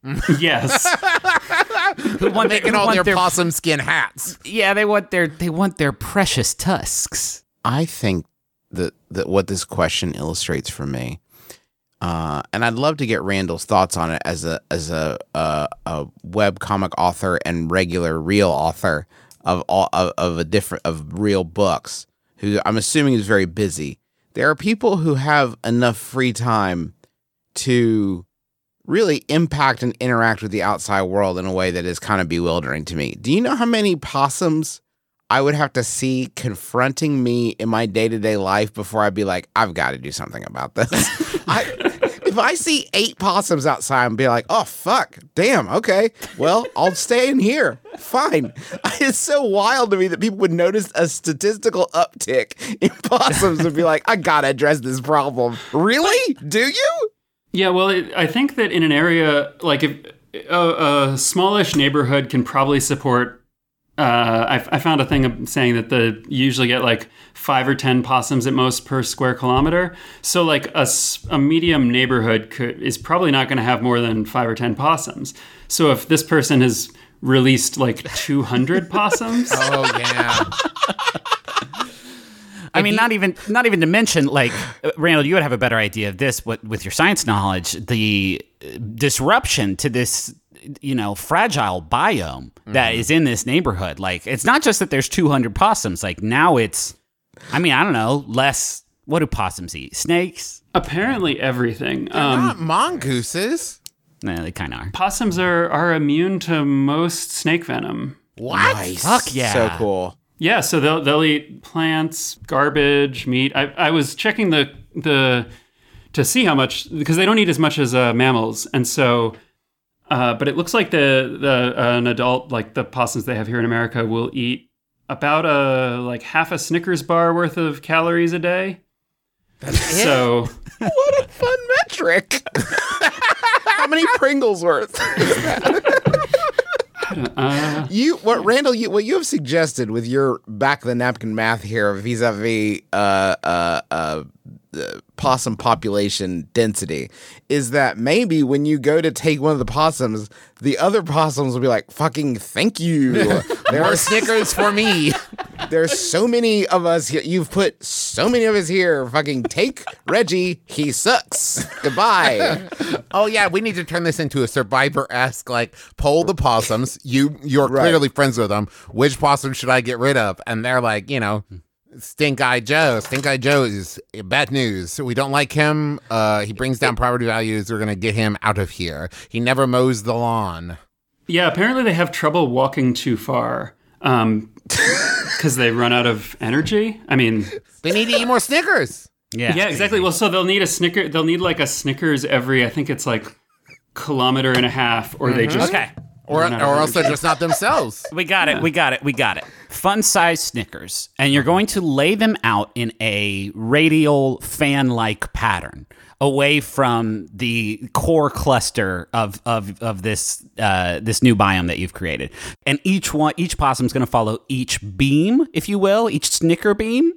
Yes.
Who want,
Making
who
all
want
their possum skin hats.
Yeah, they want their they want their precious tusks.
I think that, that what this question illustrates for me, uh, and I'd love to get Randall's thoughts on it as a as a a, a web comic author and regular real author of all of, of a different of real books, who I'm assuming is very busy. There are people who have enough free time to really impact and interact with the outside world in a way that is kind of bewildering to me. Do you know how many possums I would have to see confronting me in my day-to-day life before I'd be like, I've got to do something about this? I, if I see eight possums outside and be like, oh, fuck, damn, okay, well, I'll stay in here. Fine. It's so wild to me that people would notice a statistical uptick in possums and be like, I got to address this problem. Really? Do you?
Yeah, well, it, I think that in an area, like if a, a smallish neighborhood can probably support, uh, I, I found a thing saying that the you usually get like five or ten possums at most per square kilometer. So like a, s- a medium neighborhood could, is probably not going to have more than five or ten possums. So if this person has released like two hundred possums.
Oh, yeah.
I mean, not even not even to mention, like, uh, Randall, you would have a better idea of this with, with your science knowledge, the uh, disruption to this, you know, fragile biome that is in this neighborhood. Like, it's not just that there's two hundred possums. Like, now it's, I mean, I don't know, less, what do possums eat? Snakes?
Apparently everything.
They're
Um,
not mongooses.
Nah, they kind of are.
possums are, are immune to most snake venom.
What?
Nice.
Fuck yeah.
So cool.
Yeah, so they'll they'll eat plants, garbage, meat. I I was checking the the to see how much, because they don't eat as much as uh, mammals, and so, uh, but it looks like the the uh, an adult, like the possums they have here in America, will eat about a like half a Snickers bar worth of calories a day. So
What a fun metric. How many Pringles worth?
uh,
You what Randall? You what you have suggested with your back of the napkin math here vis-a-vis uh, uh, uh, the possum population density is that maybe when you go to take one of the possums, the other possums will be like, "Fucking thank you." There
More
are
Snickers for me.
There's so many of us here. You've put so many of us here. Fucking take Reggie. He sucks. Goodbye.
Oh yeah, we need to turn this into a Survivor-esque, like, poll the possums. You, you're
Right.
clearly friends with them. Which possum should I get rid of? And they're like, you know, Stink Eye Joe. Stink Eye Joe is bad news. We don't like him. Uh, he brings down property values. We're going to get him out of here. He never mows the lawn.
yeah, apparently they have trouble walking too far. Um, because they run out of energy. I mean,
They need to eat more Snickers.
Yeah.
yeah, exactly. Well, so they'll need a Snicker. They'll need like a Snickers every, I think it's like kilometer and a half, or they just
Okay.
Or,
run out of
or else they're
energy.
just not themselves.
We got it. We got it. We got it. Fun size Snickers. And you're going to lay them out in a radial fan like pattern away from the core cluster of, of, of this uh, this new biome that you've created. And each one each possum's going to follow each beam, if you will, each Snicker beam,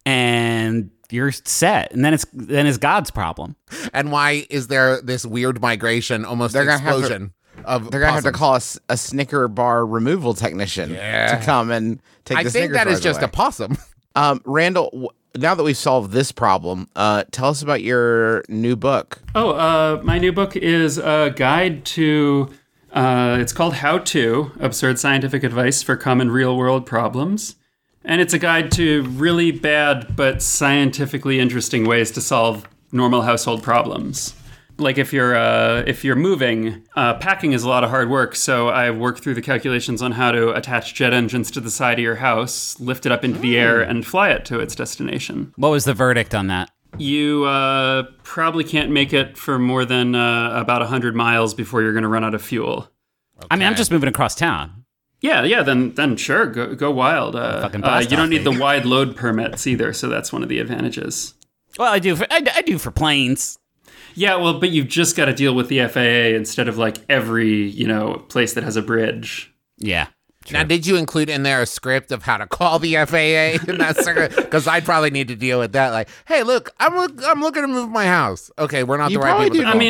and you're set. And then it's then it's God's problem.
And why is there this weird migration, almost
They're gonna have to-
explosion of
They're gonna have to
possums?
call us a Snicker bar removal technician
Yeah.
to come and take
I
the
think
Snickers
that is
bars
just
away.
a possum.
Um, Randall, w- now that we've solved this problem, uh, tell us about your new book.
Oh, uh, my new book is a guide to. Uh, it's called How To: Absurd Scientific Advice for Common Real World Problems, and it's a guide to really bad but scientifically interesting ways to solve normal household problems. Like if you're uh, if you're moving, uh, packing is a lot of hard work. So I worked through the calculations on how to attach jet engines to the side of your house, lift it up into the air, and fly it to its destination.
What was the verdict on that?
You uh, probably can't make it for more than uh, about one hundred miles before you're going to run out of fuel.
I mean, I'm just moving across town.
Yeah, yeah, then then sure, go go wild. Uh,
Fucking
uh,
blast
you don't
off,
need the
baby.
wide load permits either, so that's one of the advantages.
Well, I do for I, I do for planes.
Yeah, well, but you've just got to deal with the F A A instead of like every, you know, place that has a bridge.
Yeah.
Now, did you include in there a script of how to call the F A A? Because I'd probably need to deal with that. Like, hey, look, I'm look, I'm looking to move my house. Okay, we're not
You
the right
probably
people. to
do-
I
call.
mean,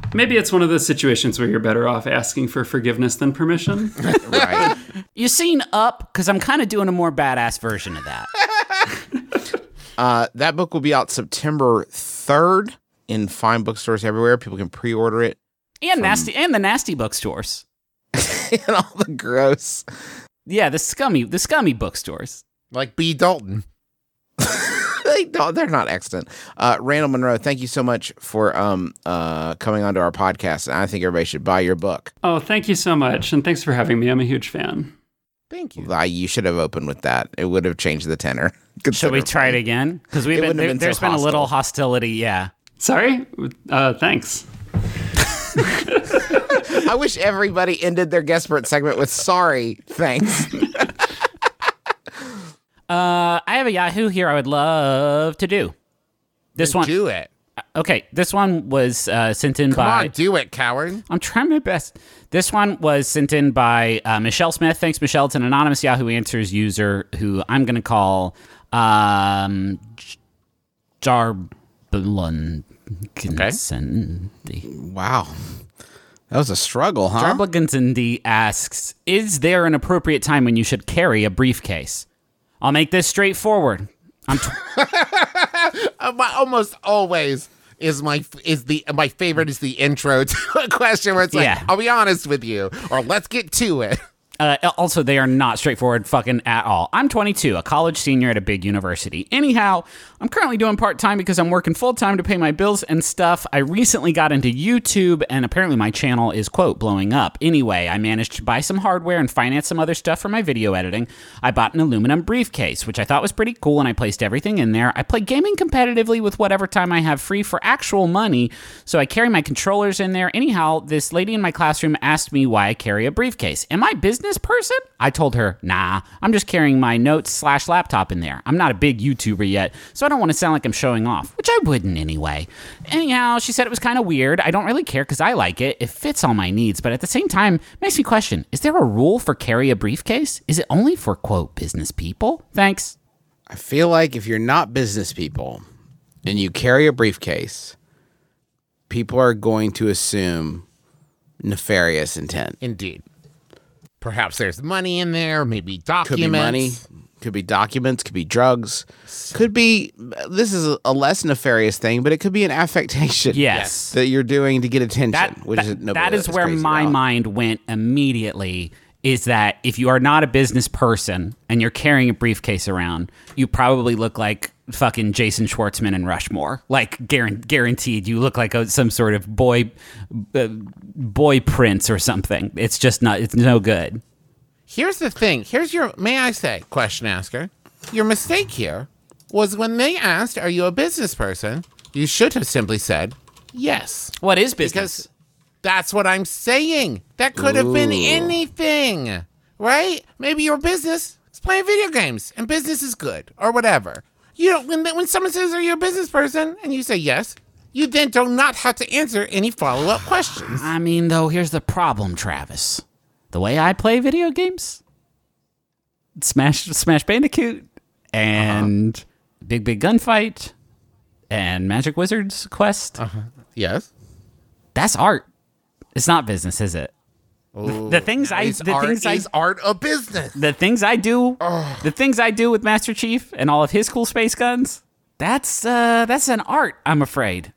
Maybe it's one of those situations where you're better off asking for forgiveness than permission.
Right.
You seen Up? Because I'm kind of doing a more badass version of that.
uh, that book will be out September third in fine bookstores everywhere. People can pre-order it.
And
from...
nasty, and the nasty bookstores.
And all the gross.
Yeah, the scummy, the scummy bookstores.
Like B. Dalton.
they don't, they're not excellent. Uh, Randall Monroe, thank you so much for um, uh, coming onto our podcast. And I think everybody should buy your book.
Oh, thank you so much. And thanks for having me. I'm a huge fan.
Thank you.
Uh, you should have opened with that. It would have changed the tenor.
Should we try it again? Because we've
It
been,
wouldn't have
there,
been
there's
so
been a little
hostile.
hostility. Yeah.
Sorry? Uh, thanks.
I wish everybody ended their Guessbert segment with sorry, thanks.
Uh, I have a Yahoo here I would love to do. This
Then
one.
do it.
Okay, this one was uh, sent in
Come
by.
on, do it, coward.
I'm trying my best. This one was sent in by uh, Michelle Smith. Thanks, Michelle. It's an anonymous Yahoo Answers user who I'm going to call um, Jarblunkinson.
Wow. That was a struggle, huh?
Jarblunkinson D asks, is there an appropriate time when you should carry a briefcase? I'll make this straightforward. I'm tw-
Uh, my, almost always is my is the my favorite is the intro to a question where it's like,
Yeah.
I'll be honest with you, or let's get to it.
Uh, also, they are not straightforward fucking at all. I'm twenty-two, a college senior at a big university. Anyhow, I'm currently doing part-time because I'm working full-time to pay my bills and stuff. I recently got into YouTube, and apparently my channel is, quote, blowing up. Anyway, I managed to buy some hardware and finance some other stuff for my video editing. I bought an aluminum briefcase, which I thought was pretty cool, and I placed everything in there. I play gaming competitively with whatever time I have free for actual money, so I carry my controllers in there. Anyhow, this lady in my classroom asked me why I carry a briefcase. Am I business person? I told her, nah, I'm just carrying my notes slash laptop in there. I'm not a big YouTuber yet, so I don't want to sound like I'm showing off, which I wouldn't anyway. Anyhow, she said it was kind of weird. I don't really care because I like it. It fits all my needs, but at the same time, it makes me question, is there a rule for carry a briefcase? Is it only for, quote, business people? Thanks.
I feel like if you're not business people and you carry a briefcase, people are going to assume nefarious intent.
Indeed. Perhaps there's money in there, maybe documents.
Could be money, could be documents, could be drugs, could be, this is a, a less nefarious thing, but it could be an affectation
Yes.
that you're doing to get attention,
That,
which
that,
is nobody
that is
is
where
crazy
my
about.
mind went immediately, is that if you are not a business person and you're carrying a briefcase around, you probably look like fucking Jason Schwartzman and Rushmore. Like, guaran- guaranteed, you look like a, some sort of boy uh, boy prince or something. It's just not, it's no good.
Here's the thing. Here's your, may I say, question asker. Your mistake here was when they asked, are you a business person? You should have simply said, yes.
What is business?
Because that's what I'm saying. That could have been
Ooh.
anything, right? Maybe your business is playing video games and business is good or whatever. You don't, when, when someone says, are you a business person? And you say yes, you then do not have to answer any follow-up questions.
I mean, though, here's the problem, Travis. The way I play video games, Smash Smash Bandicoot, and
Uh-huh.
Big Big Gunfight, and Magic Wizard's Quest,
Uh-huh. Yes.
that's art. It's not business, is it?
Ooh,
The things I,
is
the
art
things I,
is art a business.
the things I do, the things I do with Master Chief and all of his cool space guns. That's uh, that's an art. I'm afraid.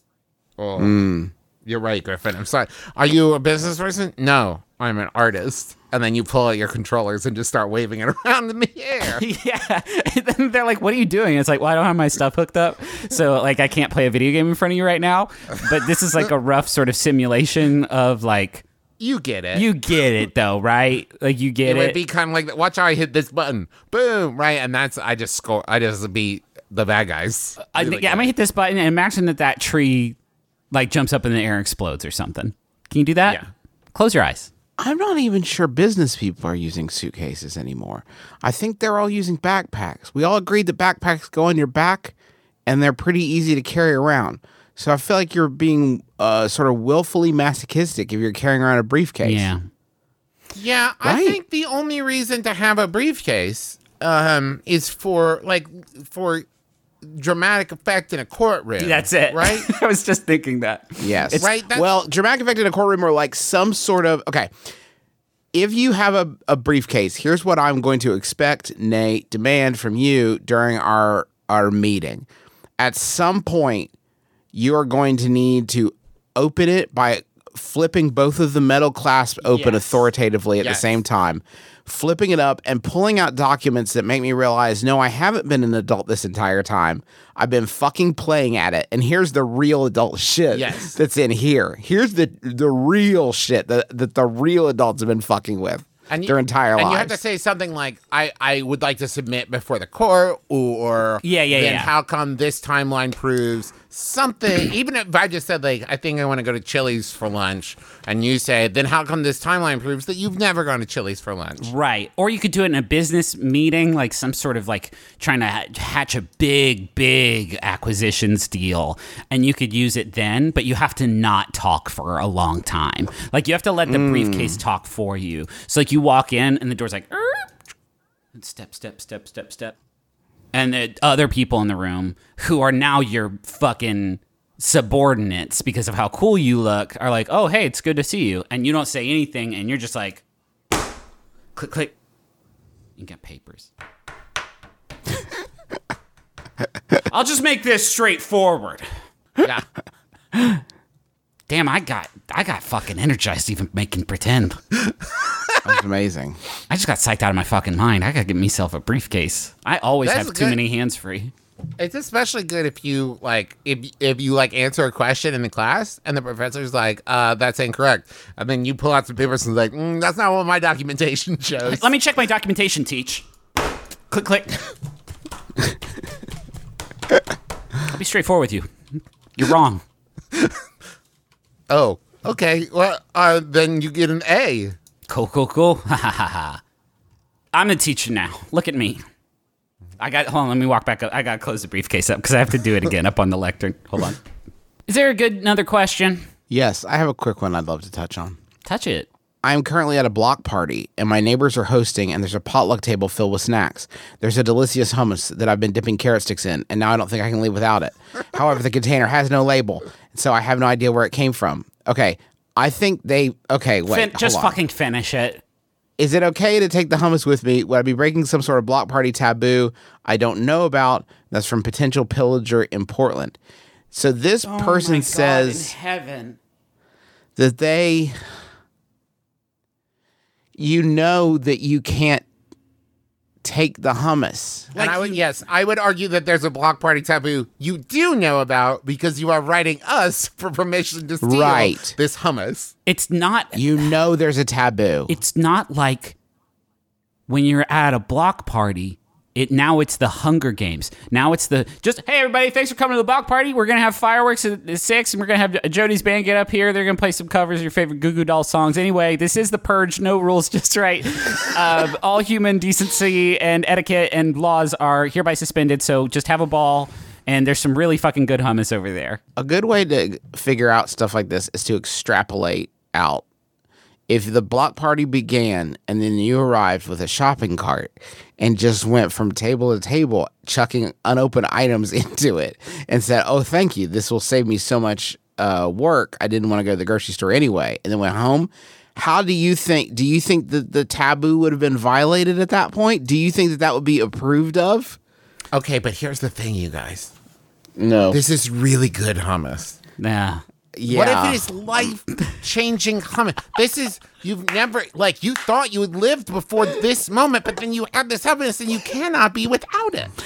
Oh, you're right, Griffin. I'm sorry. Are you a business person? No, I'm an artist. And then you pull out your controllers and just start waving it around in the air.
Yeah. And then they're like, what are you doing? It's like, well, I don't have my stuff hooked up. So, like, I can't play a video game in front of you right now. But this is like a rough sort of simulation of, like,
You get it.
you get it, though, right? Like, you get
it
it.
would be kind of like, watch how I hit this button. Boom, right? And that's, I just score, I just beat the bad guys.
I,
Really
yeah, I'm going to hit this button and imagine that that tree, like, jumps up in the air and explodes or something. Can you do that?
Yeah.
Close your eyes.
I'm not even sure business people are using suitcases anymore. I think they're all using backpacks. We all agreed that backpacks go on your back and they're pretty easy to carry around. So I feel like you're being uh, sort of willfully masochistic if you're carrying around a briefcase.
Yeah.
Yeah, I
Right.
think the only reason to have a briefcase um, is for, like, for dramatic effect in a courtroom.
That's it.
Right?
I was just thinking that.
Yes.
Right? That's-
Well, dramatic effect in a courtroom or like some sort of okay. If you have a, a briefcase, here's what I'm going to expect, nay, demand from you during our our meeting. At some point, you are going to need to open it by flipping both of the metal clasps open
Yes.
authoritatively at
Yes.
the same time, flipping it up and pulling out documents that make me realize, no, I haven't been an adult this entire time. I've been fucking playing at it. And here's the real adult shit
Yes.
that's in here. Here's the the real shit that, that the real adults have been fucking with
And you-
their entire
and
lives.
you have to say something like, I, I would like to submit before the court, or
Yeah, yeah,
then
yeah.
how come this timeline proves something? Even if I just said, like, I think I want to go to Chili's for lunch, and you say, then how come this timeline proves that you've never gone to Chili's for lunch?
Right. Or you could do it in a business meeting, like some sort of like trying to ha- hatch a big, big acquisitions deal. And you could use it then, but you have to not talk for a long time. Like you have to let the briefcase talk for you. So like you walk in and the door's like, "Er," and step, step, step, step, step. And the other people in the room who are now your fucking subordinates because of how cool you look are like, oh, hey, it's good to see you. And you don't say anything and you're just like, click, click. You get papers. I'll just make this straightforward.
Yeah.
Damn, I got I got fucking energized even making pretend.
That was amazing.
I just got psyched out of my fucking mind. I gotta get myself a briefcase. I always
That's
have too
good.
many hands free.
It's especially good if you like if if you like answer a question in the class and the professor's like, uh, that's incorrect, and then you pull out some papers and like, mm, that's not what my documentation shows.
Let me check my documentation, teach. Click, click. I'll be straightforward with you. You're wrong.
Oh, okay. Well, uh, then you get an A.
Cool, cool, cool. Ha ha ha ha. I'm the teacher now. Look at me. I got, hold on, let me walk back up. I gotta close the briefcase up because I have to do it again up on the lectern. Hold on. Is there a good, another question?
Yes, I have a quick one I'd love to touch on.
Touch it.
I am currently at a block party, and my neighbors are hosting, and there's a potluck table filled with snacks. There's a delicious hummus that I've been dipping carrot sticks in, and now I don't think I can leave without it. However, the container has no label, so I have no idea where it came from. Okay, I think they... Okay, wait,
Fin- just
hold on.
fucking finish it.
Is it okay to take the hummus with me? Would I be breaking some sort of block party taboo I don't know about that's from potential pillager in Portland? So this
Oh
person
my God,
says...
in heaven.
that they, you know that you can't take the hummus.
And I would, yes, I would argue that there's a block party taboo you do know about because you are writing us for permission to steal
Right.
this hummus.
It's not,
You know there's a taboo.
it's not like when you're at a block party. It now it's the Hunger Games. Now it's the just hey everybody, thanks for coming to the block party. We're gonna have fireworks at, at six, and we're gonna have Jody's band get up here. They're gonna play some covers of your favorite Goo Goo Doll songs. Anyway, this is the Purge. No rules, just right. uh, all human decency and etiquette and laws are hereby suspended. So just have a ball. And there's some really fucking good hummus over there.
A good way to figure out stuff like this is to extrapolate out. If the block party began and then you arrived with a shopping cart and just went from table to table, chucking unopened items into it and said, oh, thank you, this will save me so much uh, work. I didn't want to go to the grocery store anyway. And then went home. How do you think, do you think that the taboo would have been violated at that point? Do you think that that would be approved of?
Okay, but here's the thing, you guys.
No.
This is really good hummus.
Yeah.
Yeah.
What if it is life-changing hummus? This is, you've never, like, you thought you had lived before this moment, but then you had this hummus and you cannot be without it.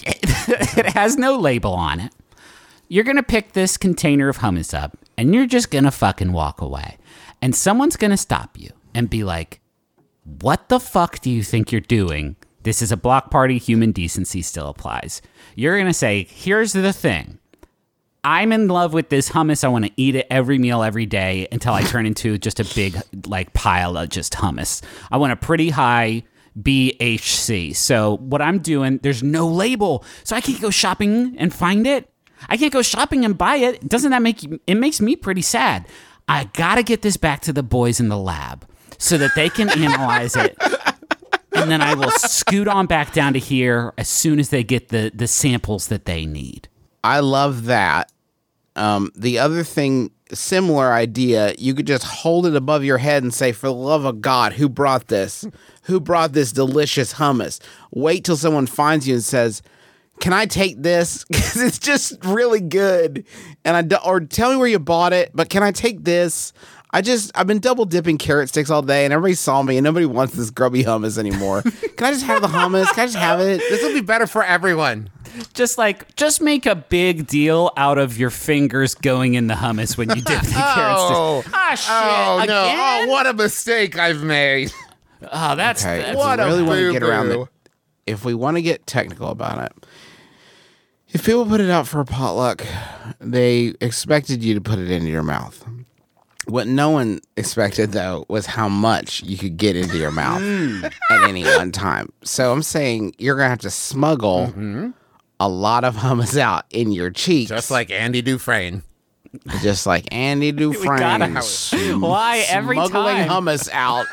It has no label on it. You're going to pick this container of hummus up and you're just going to fucking walk away. And someone's going to stop you and be like, what the fuck do you think you're doing? This is a block party. Human decency still applies. You're going to say, here's the thing. I'm in love with this hummus. I want to eat it every meal, every day until I turn into just a big like pile of just hummus. I want a pretty high B H C. So what I'm doing, there's no label. So I can't go shopping and find it. I can't go shopping and buy it. Doesn't that make you, it makes me pretty sad. I got to get this back to the boys in the lab so that they can analyze it and and then I will scoot on back down to here as soon as they get the, the samples that they need.
I love that. Um, the other thing, similar idea, you could just hold it above your head and say, for the love of God, who brought this? Who brought this delicious hummus? Wait till someone finds you and says, can I take this? Because it's just really good. And I do, or tell me where you bought it, but can I take this? I just, I've been double dipping carrot sticks all day and everybody saw me and nobody wants this grubby hummus anymore. Can I just have the hummus? Can I just have it?
This will be better for everyone.
Just like, just make a big deal out of your fingers going in the hummus when you dip the carrot
Oh,
sticks. Ah, shit.
oh no.
Again?
Oh, what a mistake I've made.
Oh, that's,
Okay,
that's
if
what
we
a
really want to get around
boo-boo.
it, if we want to get technical about it, if people put it out for a potluck, they expected you to put it into your mouth. What no one expected, though, was how much you could get into your mouth at any one time. So I'm saying you're going to have to smuggle a lot of hummus out in your cheeks.
Just like Andy Dufresne.
Just like Andy Dufresne.
gotta-
sm-
Why every
smuggling
time?
hummus out.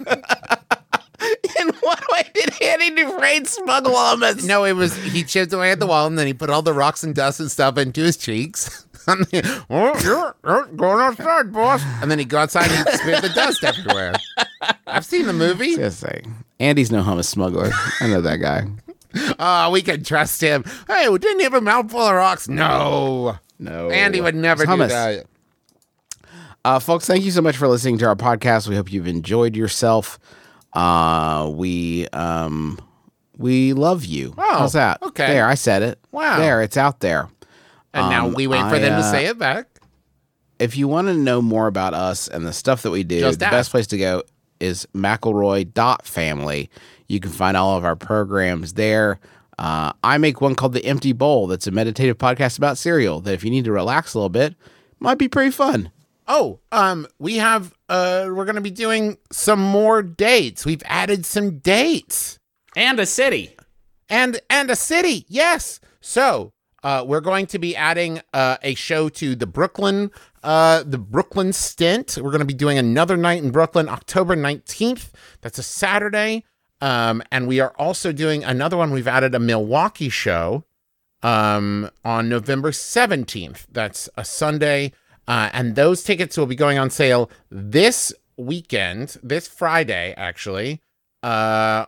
In what way did Andy Dufresne smuggle hummus?
No, it was he chipped away at the wall and then he put all the rocks and dust and stuff into his cheeks. Oh, you're, you're going outside, boss. And then he go outside and spit the dust everywhere. I've seen the movie.
Just saying. Andy's no hummus smuggler. I know that guy.
Oh, we can trust him. Hey, we didn't he have a mouthful of rocks? No.
No.
Andy would never
It's
do
hummus.
that.
Uh, folks, thank you so much for listening to our podcast. We hope you've enjoyed yourself. Uh, we um, we love you.
Oh,
How's that?
okay.
There, I said it.
Wow.
There, it's out there.
And now
Um,
we wait for
I,
them to
uh,
say it back.
If you want to know more about us and the stuff that we do,
Just
the
ask.
best place to go is McElroy dot family. You can find all of our programs there. Uh, I make one called The Empty Bowl that's a meditative podcast about cereal that if you need to relax a little bit, might be pretty fun.
Oh, um, we have uh we're gonna be doing some more dates. We've added some dates.
And a city.
And and a city, yes. So uh we're going to be adding uh a show to the Brooklyn uh the Brooklyn stint. We're gonna be doing another night in Brooklyn, October nineteenth. That's a Saturday. Um, and we are also doing another one. We've added a Milwaukee show um on November seventeenth. That's a Sunday. Uh, and those tickets will be going on sale this weekend, this Friday, actually, uh,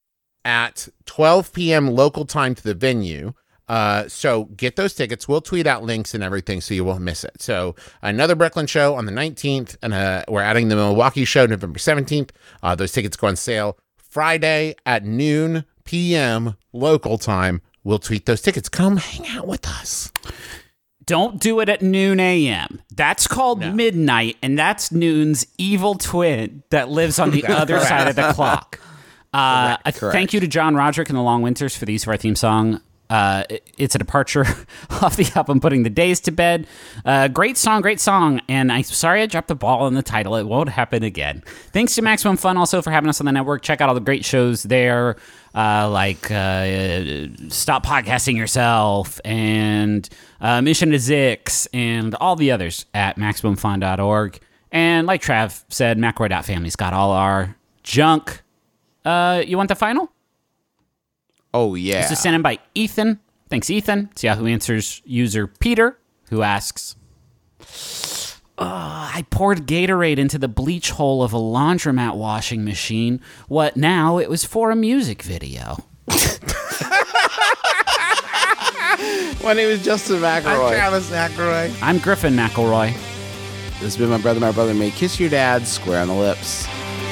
at twelve p.m. local time to the venue. Uh, so get those tickets. We'll tweet out links and everything so you won't miss it. So another Brooklyn show on the nineteenth, and uh, we're adding the Milwaukee show November seventeenth. Uh, those tickets go on sale Friday at noon p.m. local time. We'll tweet those tickets. Come hang out with us.
Don't do it at noon a.m. That's called
No.
midnight, and that's noon's evil twin that lives on the other side of the clock. Uh, a
correct.
Thank you to John Roderick and the Long Winters for the use of our theme song. Uh, it- it's a departure off the album Putting the Days to Bed. Uh, great song, great song. And I'm sorry I dropped the ball on the title. It won't happen again. Thanks to Maximum Fun also for having us on the network. Check out all the great shows there, uh, like uh, Stop Podcasting Yourself and uh, Mission to Zix and all the others at maximum fun dot org. And like Trav said, McElroy dot family's got all our junk. Uh, you want the final?
Oh, yeah.
This is sent in by Ethan. Thanks, Ethan. It's Yahoo Answers user Peter, who asks, "Uh, I poured Gatorade into the bleach hole of a laundromat washing machine. What now? It was for a music video."
My name is Justin McElroy.
I'm Travis McElroy.
I'm Griffin McElroy.
This has been My Brother, My Brother May Kiss Your Dad Square on the Lips.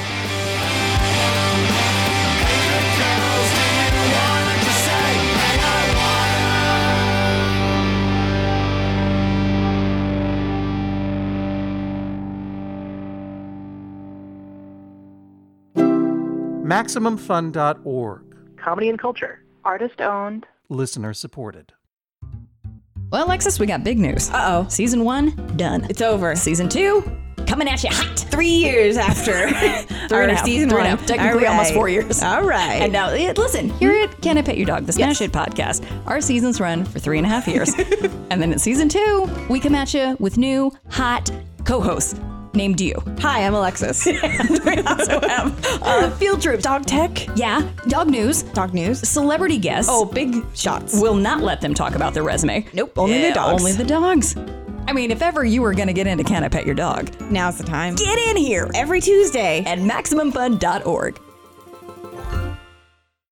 Maximum Fun dot org.
Comedy and culture. Artist owned.
Listener supported.
Well, Alexis, we got big news. Uh-oh. Season one, done. It's over. Season two, coming at you hot. Three years after
Three and a
our
half.
season
Three
one.
and a half. Technically
All
almost four years.
All right. And now, eh, listen, here at Can I Pet Your Dog, the Smash Hit podcast, our seasons run for three and a half years. And then at season two, we come at you with new, hot co-hosts. named you.
Hi, I'm Alexis. And we also have uh, field trip, dog tech.
Yeah, dog news.
Dog news.
Celebrity guests.
Oh, big shots.
Will not let them talk about their resume.
Nope, only
Yeah,
the dogs.
Only the dogs. I mean, if ever you were going to get into Can I Pet Your Dog,
Now's the time.
get in here
Every Tuesday
at Maximum Fun dot org.